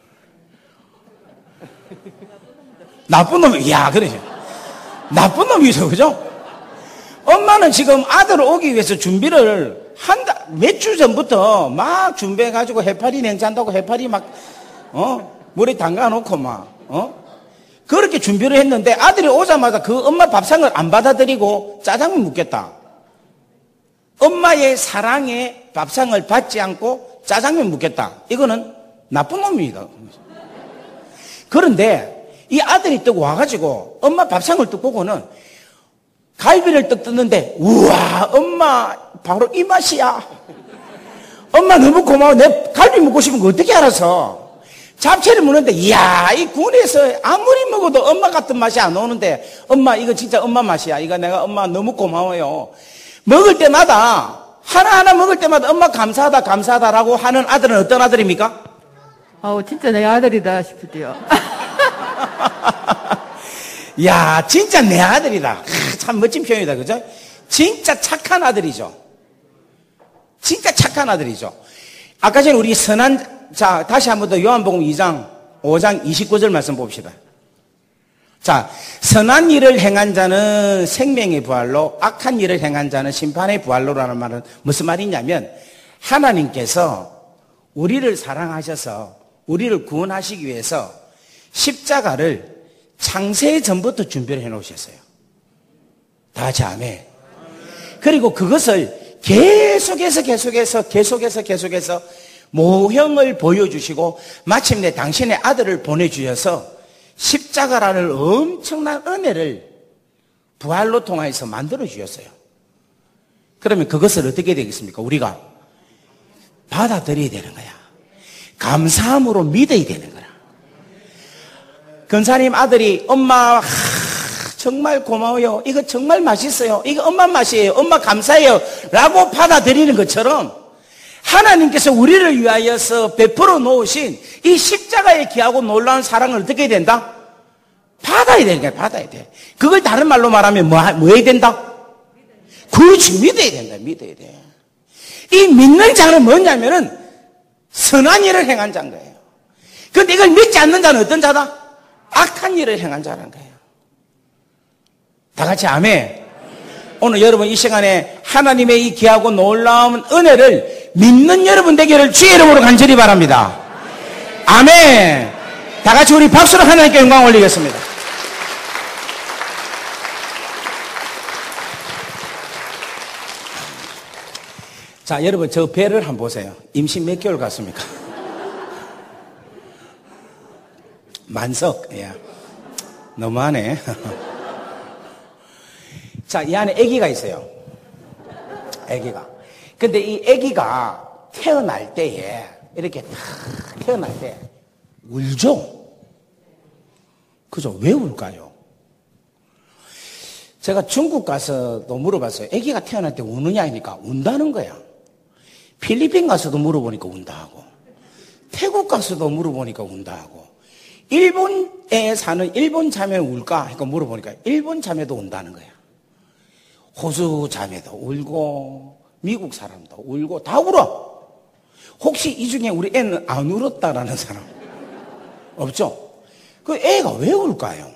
나쁜 놈이, 야, 그러죠. 나쁜 놈이죠, 그죠? 엄마는 지금 아들을 오기 위해서 준비를 한다, 몇 주 전부터 막 준비해가지고 해파리 냉장한다고 해파리 막, 어, 물에 담가놓고 막, 어? 그렇게 준비를 했는데 아들이 오자마자 그 엄마 밥상을 안 받아들이고 짜장면 묻겠다. 엄마의 사랑에 밥상을 받지 않고 짜장면 묻겠다. 이거는 나쁜 놈입니다. 그런데 이 아들이 떡 와가지고 엄마 밥상을 떡 보고는 갈비를 떡 뜯는데, 우와, 엄마 바로 이 맛이야. 엄마 너무 고마워. 내 갈비 먹고 싶은 거 어떻게 알아서? 잡채를 먹는데, 이야, 이 군에서 아무리 먹어도 엄마 같은 맛이 안 오는데, 엄마 이거 진짜 엄마 맛이야. 이거 내가 엄마 너무 고마워요. 먹을 때마다 하나하나 먹을 때마다 엄마 감사하다 감사하다라고 하는 아들은 어떤 아들입니까? 아우, 진짜 내 아들이다 싶을때요. 야, 진짜 내 아들이다. 아, 참 멋진 표현이다, 그죠? 진짜 착한 아들이죠. 진짜 착한 아들이죠. 아까 전에 우리 선한, 자, 다시 한 번 더 요한복음 이 장, 오 장 이십구 절 말씀 봅시다. 자, 선한 일을 행한 자는 생명의 부활로, 악한 일을 행한 자는 심판의 부활로라는 말은 무슨 말이냐면, 하나님께서 우리를 사랑하셔서 우리를 구원하시기 위해서 십자가를 창세 전부터 준비를 해 놓으셨어요. 다 같이 아멘. 그리고 그것을 계속해서 계속해서 계속해서 계속해서 모형을 보여주시고 마침내 당신의 아들을 보내주셔서 십자가라는 엄청난 은혜를 부활로 통해서 만들어 주셨어요. 그러면 그것을 어떻게 되겠습니까? 우리가 받아들여야 되는 거야. 감사함으로 믿어야 되는 거라. 권사님 아들이 엄마 하, 정말 고마워요. 이거 정말 맛있어요. 이거 엄마 맛이에요. 엄마 감사해요. 라고 받아들이는 것처럼 하나님께서 우리를 위하여서 베풀어 놓으신 이 십자가의 귀하고 놀라운 사랑을 어떻게 해야 된다? 받아야 되는 거야. 받아야 돼. 그걸 다른 말로 말하면 뭐, 뭐 해야 된다? 그렇지. 믿어야 된다. 믿어야 돼. 이 믿는 자는 뭐냐면은 선한 일을 행한 자인 거예요. 그런데 이걸 믿지 않는 자는 어떤 자다? 악한 일을 행한 자라는 거예요. 다 같이 아멘. 오늘 여러분 이 시간에 하나님의 이 귀하고 놀라운 은혜를 믿는 여러분 되기를 주의 이름으로 간절히 바랍니다. 아멘. 다 같이 우리 박수로 하나님께 영광 올리겠습니다. 자, 여러분 저 배를 한번 보세요. 임신 몇 개월 갔습니까? 만석. 예. 너무하네. 자, 이 안에 아기가 있어요. 아기가. 근데 이 아기가 태어날 때에 이렇게 태어날 때 울죠. 그죠? 왜 울까요? 제가 중국 가서도 물어봤어요. 아기가 태어날 때 우느냐 하니까 운다는 거야. 필리핀 가서도 물어보니까 운다 하고, 태국 가서도 물어보니까 운다 하고, 일본에 사는 일본 자매 울까? 하니까 물어보니까 일본 자매도 운다는 거야. 호주 자매도 울고, 미국 사람도 울고, 다 울어. 혹시 이 중에 우리 애는 안 울었다라는 사람? 없죠? 그 애가 왜 울까요?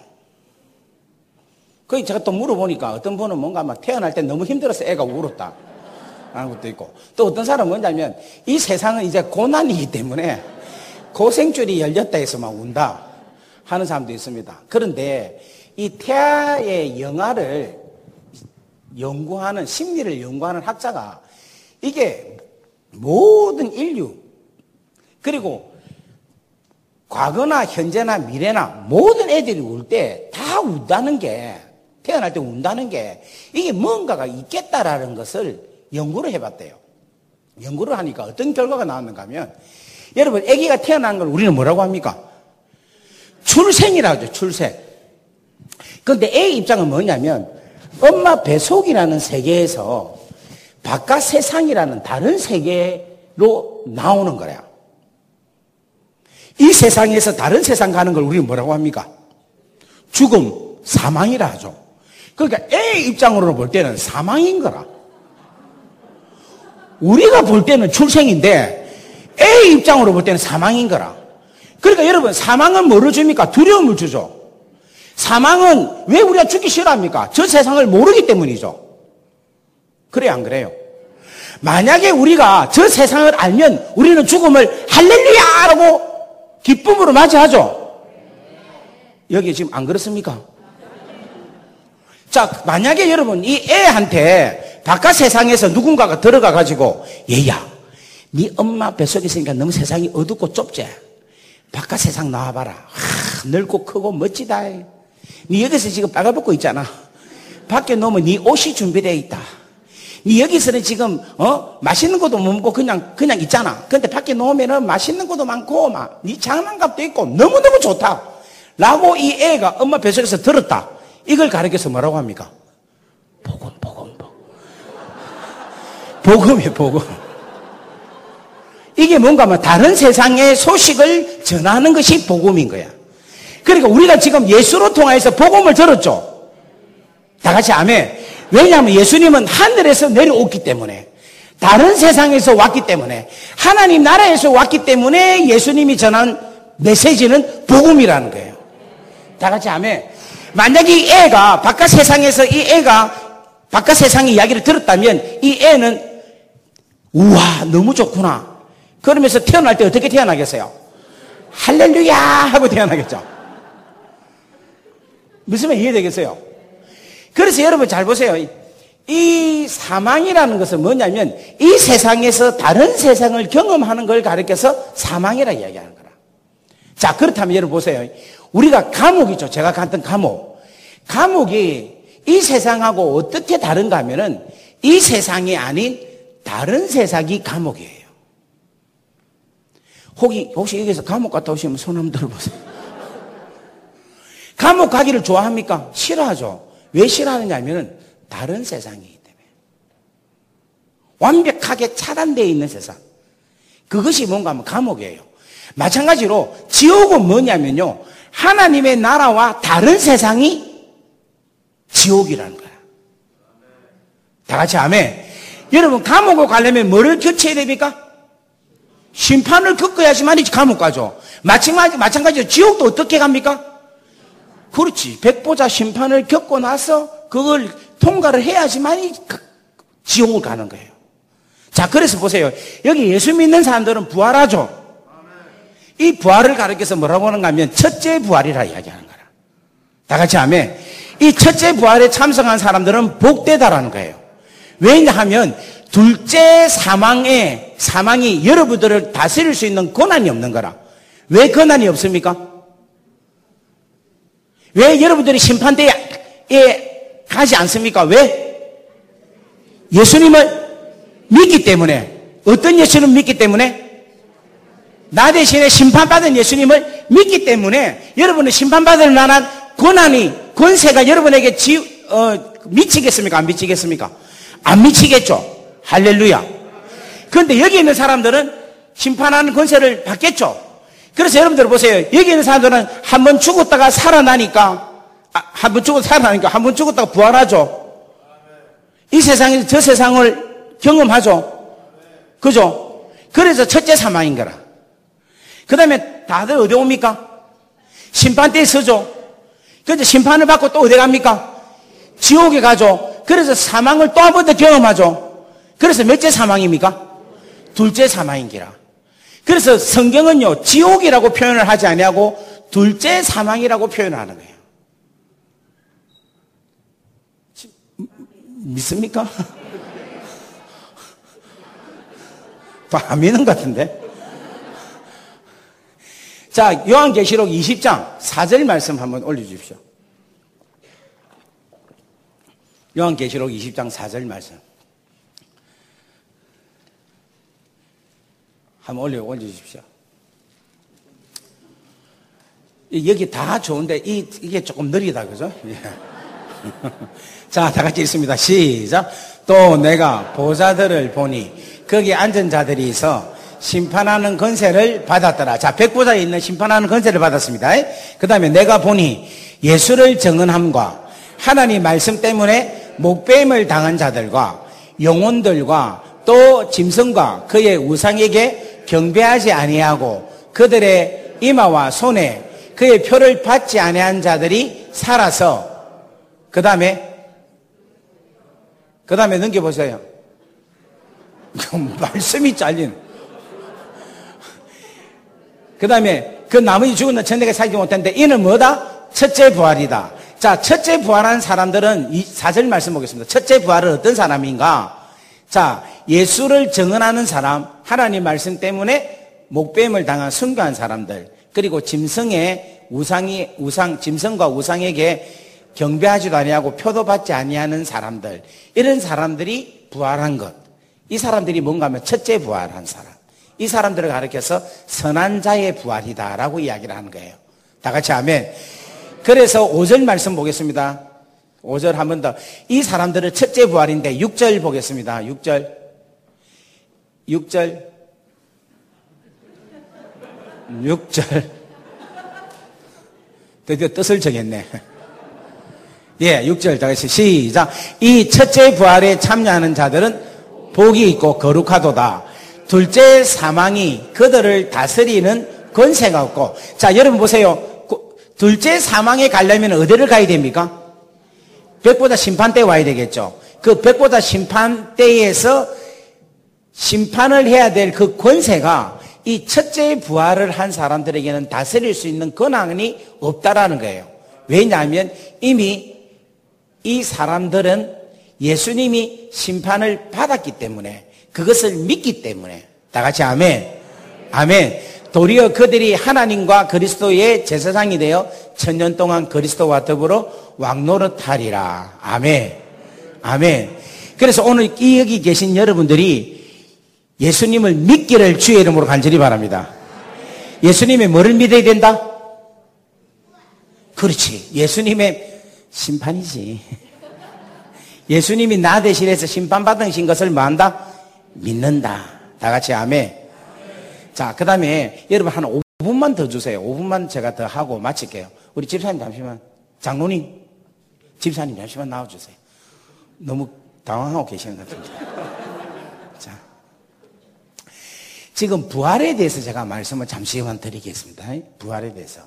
그 제가 또 물어보니까 어떤 분은 뭔가 막 태어날 때 너무 힘들어서 애가 울었다 하는 것도 있고, 또 어떤 사람은 뭐냐면 이 세상은 이제 고난이기 때문에 고생줄이 열렸다 해서 막 운다 하는 사람도 있습니다. 그런데 이 태아의 영아를 연구하는, 심리를 연구하는 학자가 이게 모든 인류, 그리고 과거나 현재나 미래나 모든 애들이 울 때 다 운다는 게, 태어날 때 운다는 게 이게 뭔가가 있겠다라는 것을 연구를 해봤대요. 연구를 하니까 어떤 결과가 나왔는가 하면, 여러분 아기가 태어난 걸 우리는 뭐라고 합니까? 출생이라고 하죠. 출생. 그런데 애의 입장은 뭐냐면 엄마 뱃속이라는 세계에서 바깥 세상이라는 다른 세계로 나오는 거야. 이 세상에서 다른 세상 가는 걸 우리는 뭐라고 합니까? 죽음, 사망이라 하죠. 그러니까 애의 입장으로 볼 때는 사망인 거라. 우리가 볼 때는 출생인데 애의 입장으로 볼 때는 사망인 거라. 그러니까 여러분, 사망은 뭐를 줍니까? 두려움을 주죠. 사망은 왜 우리가 죽기 싫어합니까? 저 세상을 모르기 때문이죠. 그래요, 안 그래요? 만약에 우리가 저 세상을 알면 우리는 죽음을 할렐루야라고 기쁨으로 맞이하죠. 여기 지금 안 그렇습니까? 자, 만약에 여러분 이 애한테 바깥 세상에서 누군가가 들어가 가지고, 얘야, 네 엄마 뱃속에 있으니까 너무 세상이 어둡고 좁지? 바깥 세상 나와봐라. 하, 넓고 크고 멋지다. 네 여기서 지금 빨아벗고 있잖아. 밖에 놓으면 네 옷이 준비되어 있다. 네 여기서는 지금 어 맛있는 것도 못 먹고 그냥 그냥 있잖아. 근데 밖에 놓으면은 맛있는 것도 많고 막 네 장난감도 있고 너무 너무 좋다. 라고 이 애가 엄마 뱃속에서 들었다. 이걸 가르쳐서 뭐라고 합니까? 복음, 복음, 복음. 복음이에요, 복음. 이게 뭔가 하면 다른 세상의 소식을 전하는 것이 복음인 거야. 그러니까 우리가 지금 예수로 통해서 복음을 들었죠. 다 같이 아멘. 왜냐하면 예수님은 하늘에서 내려왔기 때문에, 다른 세상에서 왔기 때문에, 하나님 나라에서 왔기 때문에 예수님이 전한 메시지는 복음이라는 거예요. 다 같이 아멘. 만약에 이 애가 바깥 세상에서 이 애가 바깥 세상의 이야기를 들었다면 이 애는 우와 너무 좋구나 그러면서 태어날 때 어떻게 태어나겠어요? 할렐루야 하고 태어나겠죠. 무슨 말 이해되겠어요? 그래서 여러분 잘 보세요. 이 사망이라는 것은 뭐냐면 이 세상에서 다른 세상을 경험하는 걸 가리켜서 사망이라 이야기하는 거라. 자, 그렇다면 여러분 보세요. 우리가 감옥이죠. 제가 갔던 감옥. 감옥이 이 세상하고 어떻게 다른가 하면은 이 세상이 아닌 다른 세상이 감옥이에요. 혹시, 혹시 여기서 감옥 갔다 오시면 손 한번 들어보세요. 감옥 가기를 좋아합니까? 싫어하죠. 왜 싫어하느냐 하면은 다른 세상이기 때문에. 완벽하게 차단되어 있는 세상. 그것이 뭔가 하면 감옥이에요. 마찬가지로 지옥은 뭐냐면요, 하나님의 나라와 다른 세상이 지옥이라는 거야. 다 같이 아멘. 여러분, 감옥을 가려면 뭐를 겪어야 됩니까? 심판을 겪어야지만 감옥 가죠. 마찬가지, 마찬가지로 지옥도 어떻게 갑니까? 그렇지. 백보자 심판을 겪고 나서 그걸 통과를 해야지만 지옥을 가는 거예요. 자, 그래서 보세요. 여기 예수 믿는 사람들은 부활하죠. 이 부활을 가르쳐서 뭐라고 하는가 하면 첫째 부활이라 이야기하는 거라. 다 같이 하면 이 첫째 부활에 참석한 사람들은 복되다라는 거예요. 왜냐하면 둘째 사망에, 사망이 여러분들을 다스릴 수 있는 권한이 없는 거라. 왜 권한이 없습니까? 왜 여러분들이 심판대에 가지 않습니까? 왜? 예수님을 믿기 때문에. 어떤 예수님을 믿기 때문에? 나 대신에 심판받은 예수님을 믿기 때문에 여러분은 심판받을 만한 권한이, 권세가 여러분에게 지, 어, 미치겠습니까? 안 미치겠습니까? 안 미치겠죠. 할렐루야. 그런데 여기 있는 사람들은 심판하는 권세를 받겠죠. 그래서 여러분들 보세요. 여기 있는 사람들은 한 번 죽었다가 살아나니까, 아, 한 번 죽었다가 살아나니까, 한 번 죽었다가 부활하죠. 이 세상에서 저 세상을 경험하죠. 그죠? 그래서 첫째 사망인 거라. 그 다음에 다들 어디 옵니까? 심판대에 서죠. 그래서 심판을 받고 또 어디 갑니까? 지옥에 가죠. 그래서 사망을 또 한 번 더 경험하죠. 그래서 몇째 사망입니까? 둘째 사망인기라. 그래서 성경은요, 지옥이라고 표현을 하지 아니하고 둘째 사망이라고 표현하는 거예요. 믿습니까? 안 믿는 것 같은데? 자, 요한계시록 이십 장 사 절 말씀 한번 올려주십시오. 요한계시록 이십 장 사 절 말씀. 한번 올려, 올려주십시오. 여기 다 좋은데, 이, 이게 조금 느리다, 그죠? 예. 자, 다 같이 읽습니다. 시작. 또 내가 보좌들을 보니, 거기 앉은 자들이 있어 심판하는 권세를 받았더라. 자, 백보좌에 있는 심판하는 권세를 받았습니다. 그 다음에 내가 보니 예수를 정언함과 하나님 말씀 때문에 목배임을 당한 자들과 영혼들과 또 짐승과 그의 우상에게 경배하지 아니하고 그들의 이마와 손에 그의 표를 받지 아니한 자들이 살아서 그 다음에 그 다음에 넘겨보세요. 말씀이 잘린. 그 다음에 그 나머지 죽은 천대가 살지 못했는데 이는 뭐다? 첫째 부활이다. 자, 첫째 부활한 사람들은 이 사 절 말씀 보겠습니다. 첫째 부활은 어떤 사람인가? 자, 예수를 정언하는 사람, 하나님 말씀 때문에 목배임을 당한 순교한 사람들, 그리고 짐승의 우상이, 우상, 짐승과 우상에게 경배하지도 아니하고 표도 받지 아니하는 사람들, 이런 사람들이 부활한 것. 이 사람들이 뭔가 하면 첫째 부활한 사람. 이 사람들을 가리켜서 선한 자의 부활이다라고 이야기를 하는 거예요. 다 같이 아멘. 그래서 오 절 말씀 보겠습니다. 오 절 한 번 더. 이 사람들은 첫째 부활인데 육 절 보겠습니다. 육 절. 육 절. 육 절. 드디어 뜻을 정했네. 예, 육 절. 다 같이 시작. 이 첫째 부활에 참여하는 자들은 복이 있고 거룩하도다. 둘째 사망이 그들을 다스리는 권세가 없고. 자, 여러분 보세요. 둘째 사망에 가려면 어디를 가야 됩니까? 백보자 심판대에 와야 되겠죠. 그 백보자 심판대에서 심판을 해야 될 그 권세가 이 첫째 부활을 한 사람들에게는 다스릴 수 있는 권한이 없다라는 거예요. 왜냐하면 이미 이 사람들은 예수님이 심판을 받았기 때문에, 그것을 믿기 때문에. 다 같이 아멘. 아멘. 도리어 그들이 하나님과 그리스도의 제사장이 되어 천년 동안 그리스도와 더불어 왕노릇하리라. 아멘. 아멘. 그래서 오늘 여기 계신 여러분들이 예수님을 믿기를 주의 이름으로 간절히 바랍니다. 예수님의 뭐를 믿어야 된다? 그렇지. 예수님의 심판이지. 예수님이 나 대신해서 심판받으신 것을 뭐 한다? 믿는다. 다 같이 아멘. 자, 그 다음에 여러분 한 오 분만 더 주세요. 오 분만 제가 더 하고 마칠게요. 우리 집사님 잠시만. 장로님, 집사님 잠시만 나와주세요. 너무 당황하고 계시는 것 같은데. 자, 지금 부활에 대해서 제가 말씀을 잠시만 드리겠습니다. 부활에 대해서.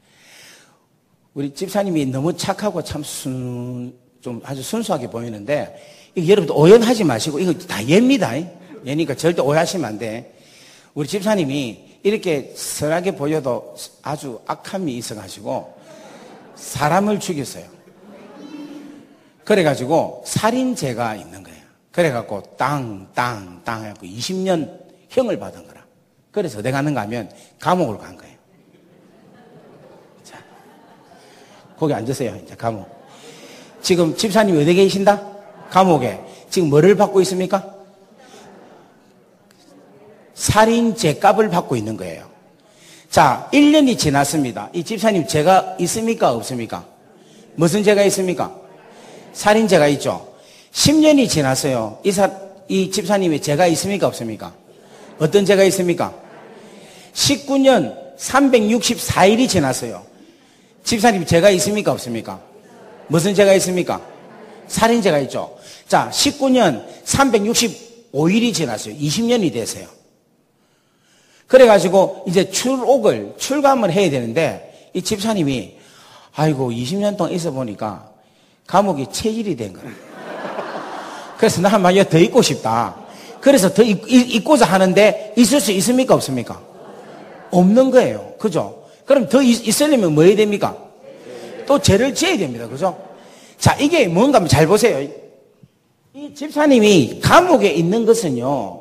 우리 집사님이 너무 착하고 참 순, 좀 아주 순수하게 보이는데, 이거 여러분들 오해하지 마시고, 이거 다 예입니다. 예니까 절대 오해하시면 안 돼. 우리 집사님이 이렇게 선하게 보여도 아주 악함이 있어가지고, 사람을 죽였어요. 그래가지고, 살인죄가 있는 거예요. 그래갖고, 땅, 땅, 땅 해갖고 이십 년 형을 받은 거라. 그래서 어디 가는가 하면, 감옥을 간 거예요. 자, 거기 앉으세요, 이제 감옥. 지금 집사님이 어디 계신다? 감옥에. 지금 뭐를 받고 있습니까? 살인 죄값을 받고 있는 거예요. 자, 일 년이 지났습니다. 이 집사님 죄가 있습니까? 없습니까? 무슨 죄가 있습니까? 살인 죄가 있죠. 십 년이 지났어요. 이, 사, 이 집사님의 죄가 있습니까? 없습니까? 어떤 죄가 있습니까? 십구 년 삼백육십사 일이 지났어요. 집사님 죄가 있습니까? 없습니까? 무슨 죄가 있습니까? 살인죄가 있죠. 자, 십구 년 삼백육십오 일이 지났어요. 이십 년이 됐어요. 그래가지고 이제 출옥을, 출감을 해야 되는데 이 집사님이 아이고 이십 년 동안 있어 보니까 감옥이 체질이 된 거야. 그래서 나는 막 더 있고 싶다. 그래서 더 있, 있고자 하는데 있을 수 있습니까? 없습니까? 없는 거예요. 그죠? 그럼 더 있, 있으려면 뭐 해야 됩니까? 또 죄를 지어야 됩니다. 그죠? 자, 이게 뭔가 하면 잘 보세요. 이 집사님이 감옥에 있는 것은요,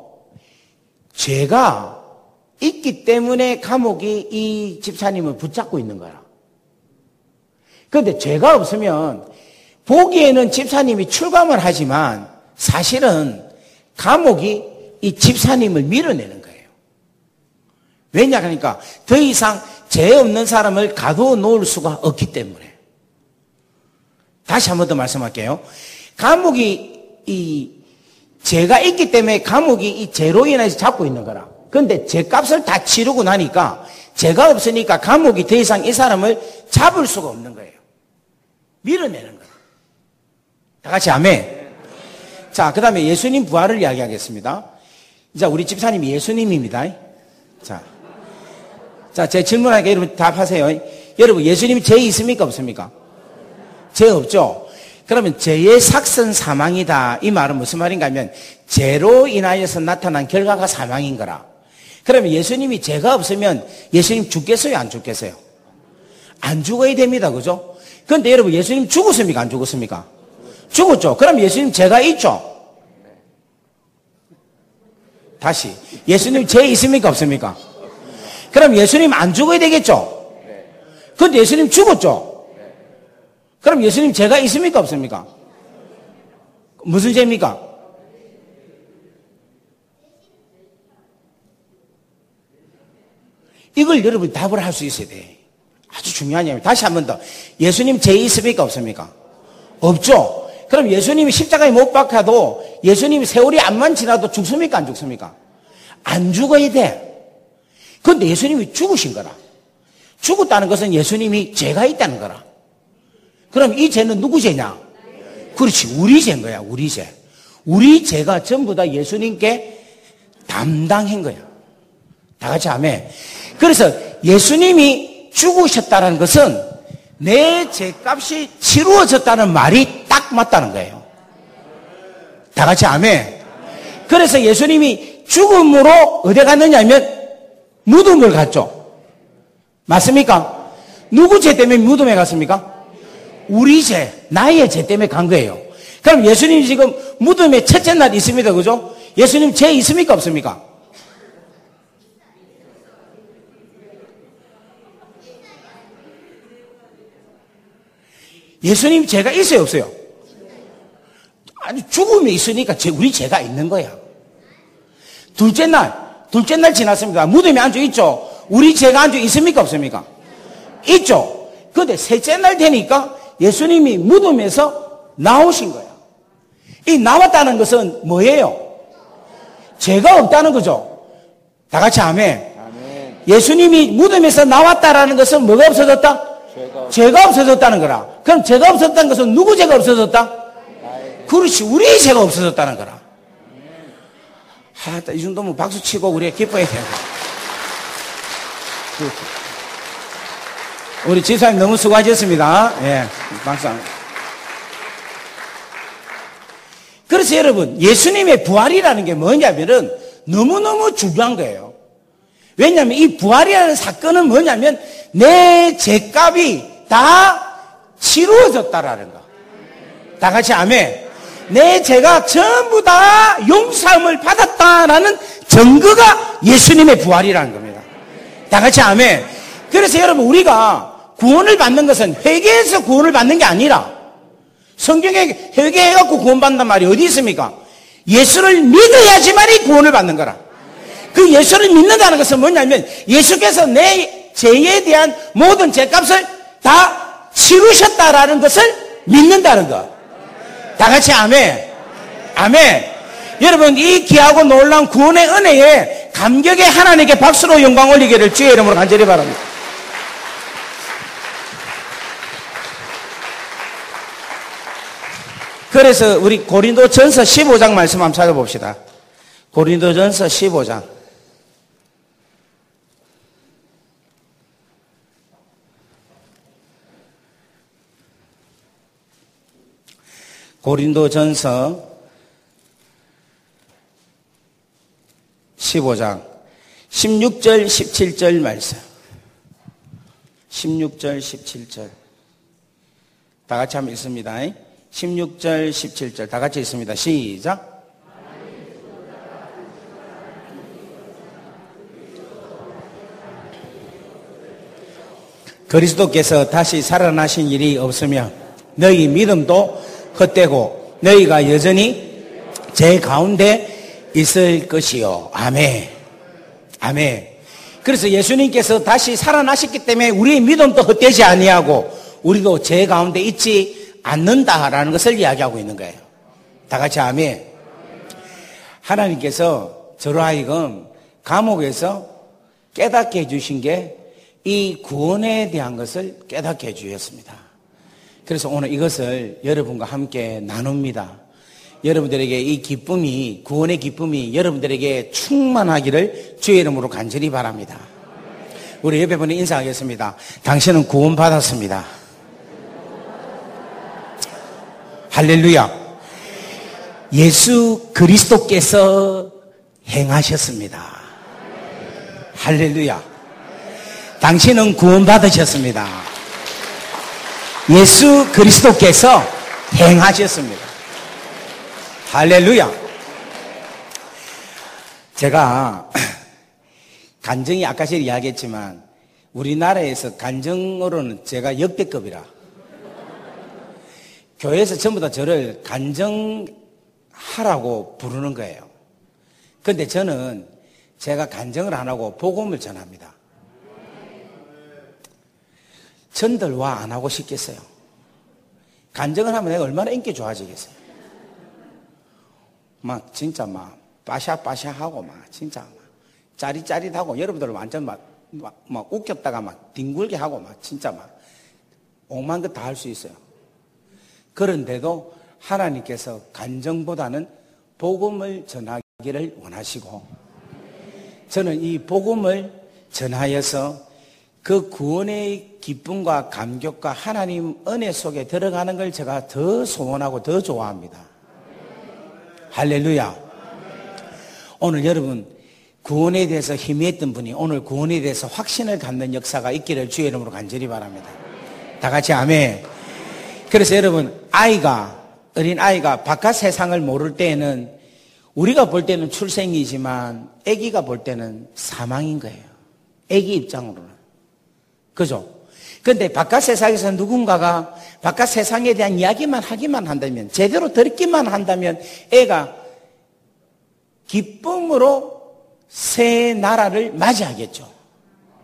죄가 있기 때문에 감옥이 이 집사님을 붙잡고 있는 거야. 그런데 죄가 없으면 보기에는 집사님이 출감을 하지만 사실은 감옥이 이 집사님을 밀어내는 거예요. 왜냐 하니까 더 이상 죄 없는 사람을 가두어 놓을 수가 없기 때문에. 다시 한 번 더 말씀할게요. 감옥이 이 죄가 있기 때문에 감옥이 이 죄로 인해서 잡고 있는 거라. 그런데 죄값을 다 치르고 나니까 죄가 없으니까 감옥이 더 이상 이 사람을 잡을 수가 없는 거예요. 밀어내는 거예요. 다 같이 아멘. 자, 그 다음에 예수님 부활을 이야기하겠습니다. 이제 우리 집사님이 예수님입니다. 자, 자, 제 질문하니까 여러분 답하세요. 여러분, 예수님이 죄 있습니까? 없습니까? 죄 없죠? 그러면 죄의 삭선 사망이다. 이 말은 무슨 말인가 하면 죄로 인하여서 나타난 결과가 사망인 거라. 그러면 예수님이 죄가 없으면 예수님 죽겠어요? 안 죽겠어요? 안 죽어야 됩니다. 그죠? 그런데 여러분, 예수님 죽었습니까? 안 죽었습니까? 죽었죠? 그럼 예수님 죄가 있죠? 다시. 예수님 죄 있습니까? 없습니까? 그럼 예수님 안 죽어야 되겠죠? 그런데 예수님 죽었죠? 그럼 예수님 죄가 있습니까? 없습니까? 무슨 죄입니까? 이걸 여러분이 답을 할 수 있어야 돼. 아주 중요한 얘기입니다. 다시 한 번 더. 예수님 죄 있습니까? 없습니까? 없죠? 그럼 예수님이 십자가에 못 박혀도 예수님이 세월이 안만 지나도 죽습니까? 안 죽습니까? 안 죽어야 돼. 그런데 예수님이 죽으신 거라. 죽었다는 것은 예수님이 죄가 있다는 거라. 그럼 이 죄는 누구 죄냐? 그렇지, 우리 죄인 거야. 우리 죄. 우리 죄가 전부 다 예수님께 담당한 거야. 다 같이 아멘. 그래서 예수님이 죽으셨다는 것은 내 죄값이 치루어졌다는 말이 딱 맞다는 거예요. 다 같이 아멘. 그래서 예수님이 죽음으로 어디 갔느냐면 무덤을 갔죠. 맞습니까? 누구 죄 때문에 무덤에 갔습니까? 우리 죄, 나의 죄 때문에 간 거예요. 그럼 예수님 지금 무덤에 첫째 날 있습니다. 그죠? 예수님 죄 있습니까? 없습니까? 예수님 죄가 있어요? 없어요? 아니, 죽음이 있으니까 우리 죄가 있는 거야. 둘째 날, 둘째 날 지났습니다. 무덤에 앉아있죠? 우리 죄가 한 주 있습니까? 없습니까? 있죠. 그런데 셋째 날 되니까 예수님이 무덤에서 나오신 거예요. 이 나왔다는 것은 뭐예요? 죄가 없다는 거죠. 다 같이 아멘. 아멘. 예수님이 무덤에서 나왔다라는 것은 뭐가 없어졌다? 죄가, 죄가 없어졌다는 거라. 그럼 죄가 없어졌다는 것은 누구 죄가 없어졌다? 나의. 그렇지, 우리 죄가 없어졌다는 거라. 아, 이 정도면 박수 치고 우리가 기뻐해야 돼요. 우리 집사님 너무 수고하셨습니다. 예, 박수. 그래서 여러분, 예수님의 부활이라는 게 뭐냐면은 너무너무 중요한 거예요. 왜냐하면 이 부활이라는 사건은 뭐냐면 내 죄값이 다 치루어졌다라는 거. 다 같이 아멘. 내 죄가 전부 다 용서함을 받았다라는 증거가 예수님의 부활이라는 겁니다. 다 같이 아멘. 그래서 여러분, 우리가 구원을 받는 것은 회개해서 구원을 받는 게 아니라 성경에 회개해갖고 구원받는단 말이 어디 있습니까? 예수를 믿어야지만이 구원을 받는 거라. 그 예수를 믿는다는 것은 뭐냐면 예수께서 내 죄에 대한 모든 죄값을 다 치르셨다라는 것을 믿는다는 거. 다 같이 아멘. 아멘. 여러분, 이 귀하고 놀라운 구원의 은혜에 감격의 하나님께 박수로 영광 올리기를 주의 이름으로 간절히 바랍니다. 그래서 우리 고린도전서 십오 장 말씀 한번 찾아봅시다. 고린도전서 십오 장. 고린도전서 십오 장 십육 절 십칠 절 말씀. 십육 절 십칠 절 다 같이 한번 읽습니다. 십육 절 십칠 절 다 같이 읽습니다. 시작. 그리스도께서 다시 살아나신 일이 없으며 너희 믿음도 헛되고 너희가 여전히 제 가운데 있을 것이요. 아멘. 아멘. 그래서 예수님께서 다시 살아나셨기 때문에 우리의 믿음도 헛되지 아니하고 우리도 제 가운데 있지 않는다라는 것을 이야기하고 있는 거예요. 다 같이 아멘. 하나님께서 저로 하여금 감옥에서 깨닫게 해주신 게 이 구원에 대한 것을 깨닫게 해주셨습니다. 그래서 오늘 이것을 여러분과 함께 나눕니다. 여러분들에게 이 기쁨이, 구원의 기쁨이 여러분들에게 충만하기를 주의 이름으로 간절히 바랍니다. 우리 옆에 분이 인사하겠습니다. 당신은 구원받았습니다. 할렐루야. 예수 그리스도께서 행하셨습니다. 할렐루야. 당신은 구원받으셨습니다. 예수 그리스도께서 행하셨습니다. 할렐루야. 제가 간증이 아까 제가 이야기했지만 우리나라에서 간증으로는 제가 역대급이라. 교회에서 전부 다 저를 간증하라고 부르는 거예요. 그런데 저는 제가 간증을 안 하고 복음을 전합니다. 전들 와 안 하고 싶겠어요? 간증을 하면 내가 얼마나 인기 좋아지겠어요? 막 진짜 막 빠샤빠샤하고 막 진짜 막 짜릿짜릿하고 여러분들 완전 막, 막, 막 웃겼다가 막 뒹굴게 하고 막 진짜 막 오만 것 다 할 수 있어요. 그런데도 하나님께서 간증보다는 복음을 전하기를 원하시고 저는 이 복음을 전하여서 그 구원의 기쁨과 감격과 하나님 은혜 속에 들어가는 걸 제가 더 소원하고 더 좋아합니다. 할렐루야. 오늘 여러분 구원에 대해서 희미했던 분이 오늘 구원에 대해서 확신을 갖는 역사가 있기를 주의 이름으로 간절히 바랍니다. 다 같이 아멘. 그래서 여러분 아이가 어린 아이가 바깥 세상을 모를 때에는 우리가 볼 때는 출생이지만 아기가 볼 때는 사망인 거예요. 아기 입장으로는. 그죠? 근데 바깥 세상에서 누군가가 바깥 세상에 대한 이야기만 하기만 한다면, 제대로 듣기만 한다면 애가 기쁨으로 새 나라를 맞이하겠죠.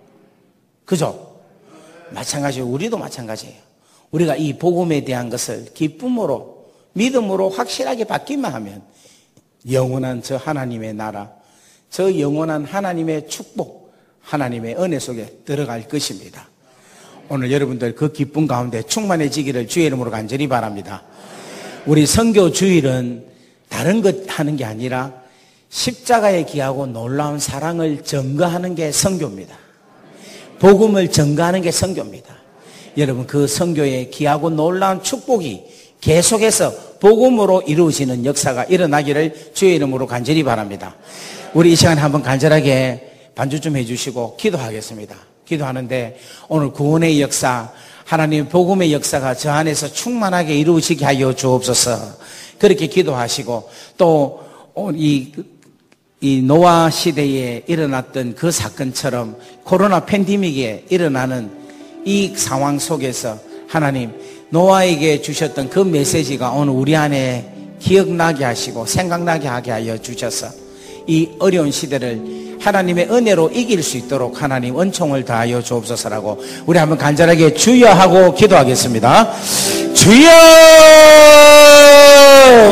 그죠? 마찬가지예요. 우리도 마찬가지예요. 우리가 이 복음에 대한 것을 기쁨으로, 믿음으로 확실하게 받기만 하면 영원한 저 하나님의 나라, 저 영원한 하나님의 축복, 하나님의 은혜 속에 들어갈 것입니다. 오늘 여러분들 그 기쁨 가운데 충만해지기를 주의 이름으로 간절히 바랍니다. 우리 선교 주일은 다른 것 하는 게 아니라 십자가에 기하고 놀라운 사랑을 전가하는 게 선교입니다. 복음을 전가하는 게 선교입니다. 여러분 그 선교에 기하고 놀라운 축복이 계속해서 복음으로 이루어지는 역사가 일어나기를 주의 이름으로 간절히 바랍니다. 우리 이 시간에 한번 간절하게 반주 좀 해주시고 기도하겠습니다. 기도하는데 오늘 구원의 역사, 하나님 복음의 역사가 저 안에서 충만하게 이루어지게 하여 주옵소서. 그렇게 기도하시고 또 이 이 노아 시대에 일어났던 그 사건처럼 코로나 팬데믹에 일어나는 이 상황 속에서 하나님 노아에게 주셨던 그 메시지가 오늘 우리 안에 기억나게 하시고 생각나게 하게 하여 주셔서 이 어려운 시대를 하나님의 은혜로 이길 수 있도록 하나님 은총을 다하여 주옵소서라고 우리 한번 간절하게 주여 하고 기도하겠습니다. 주여!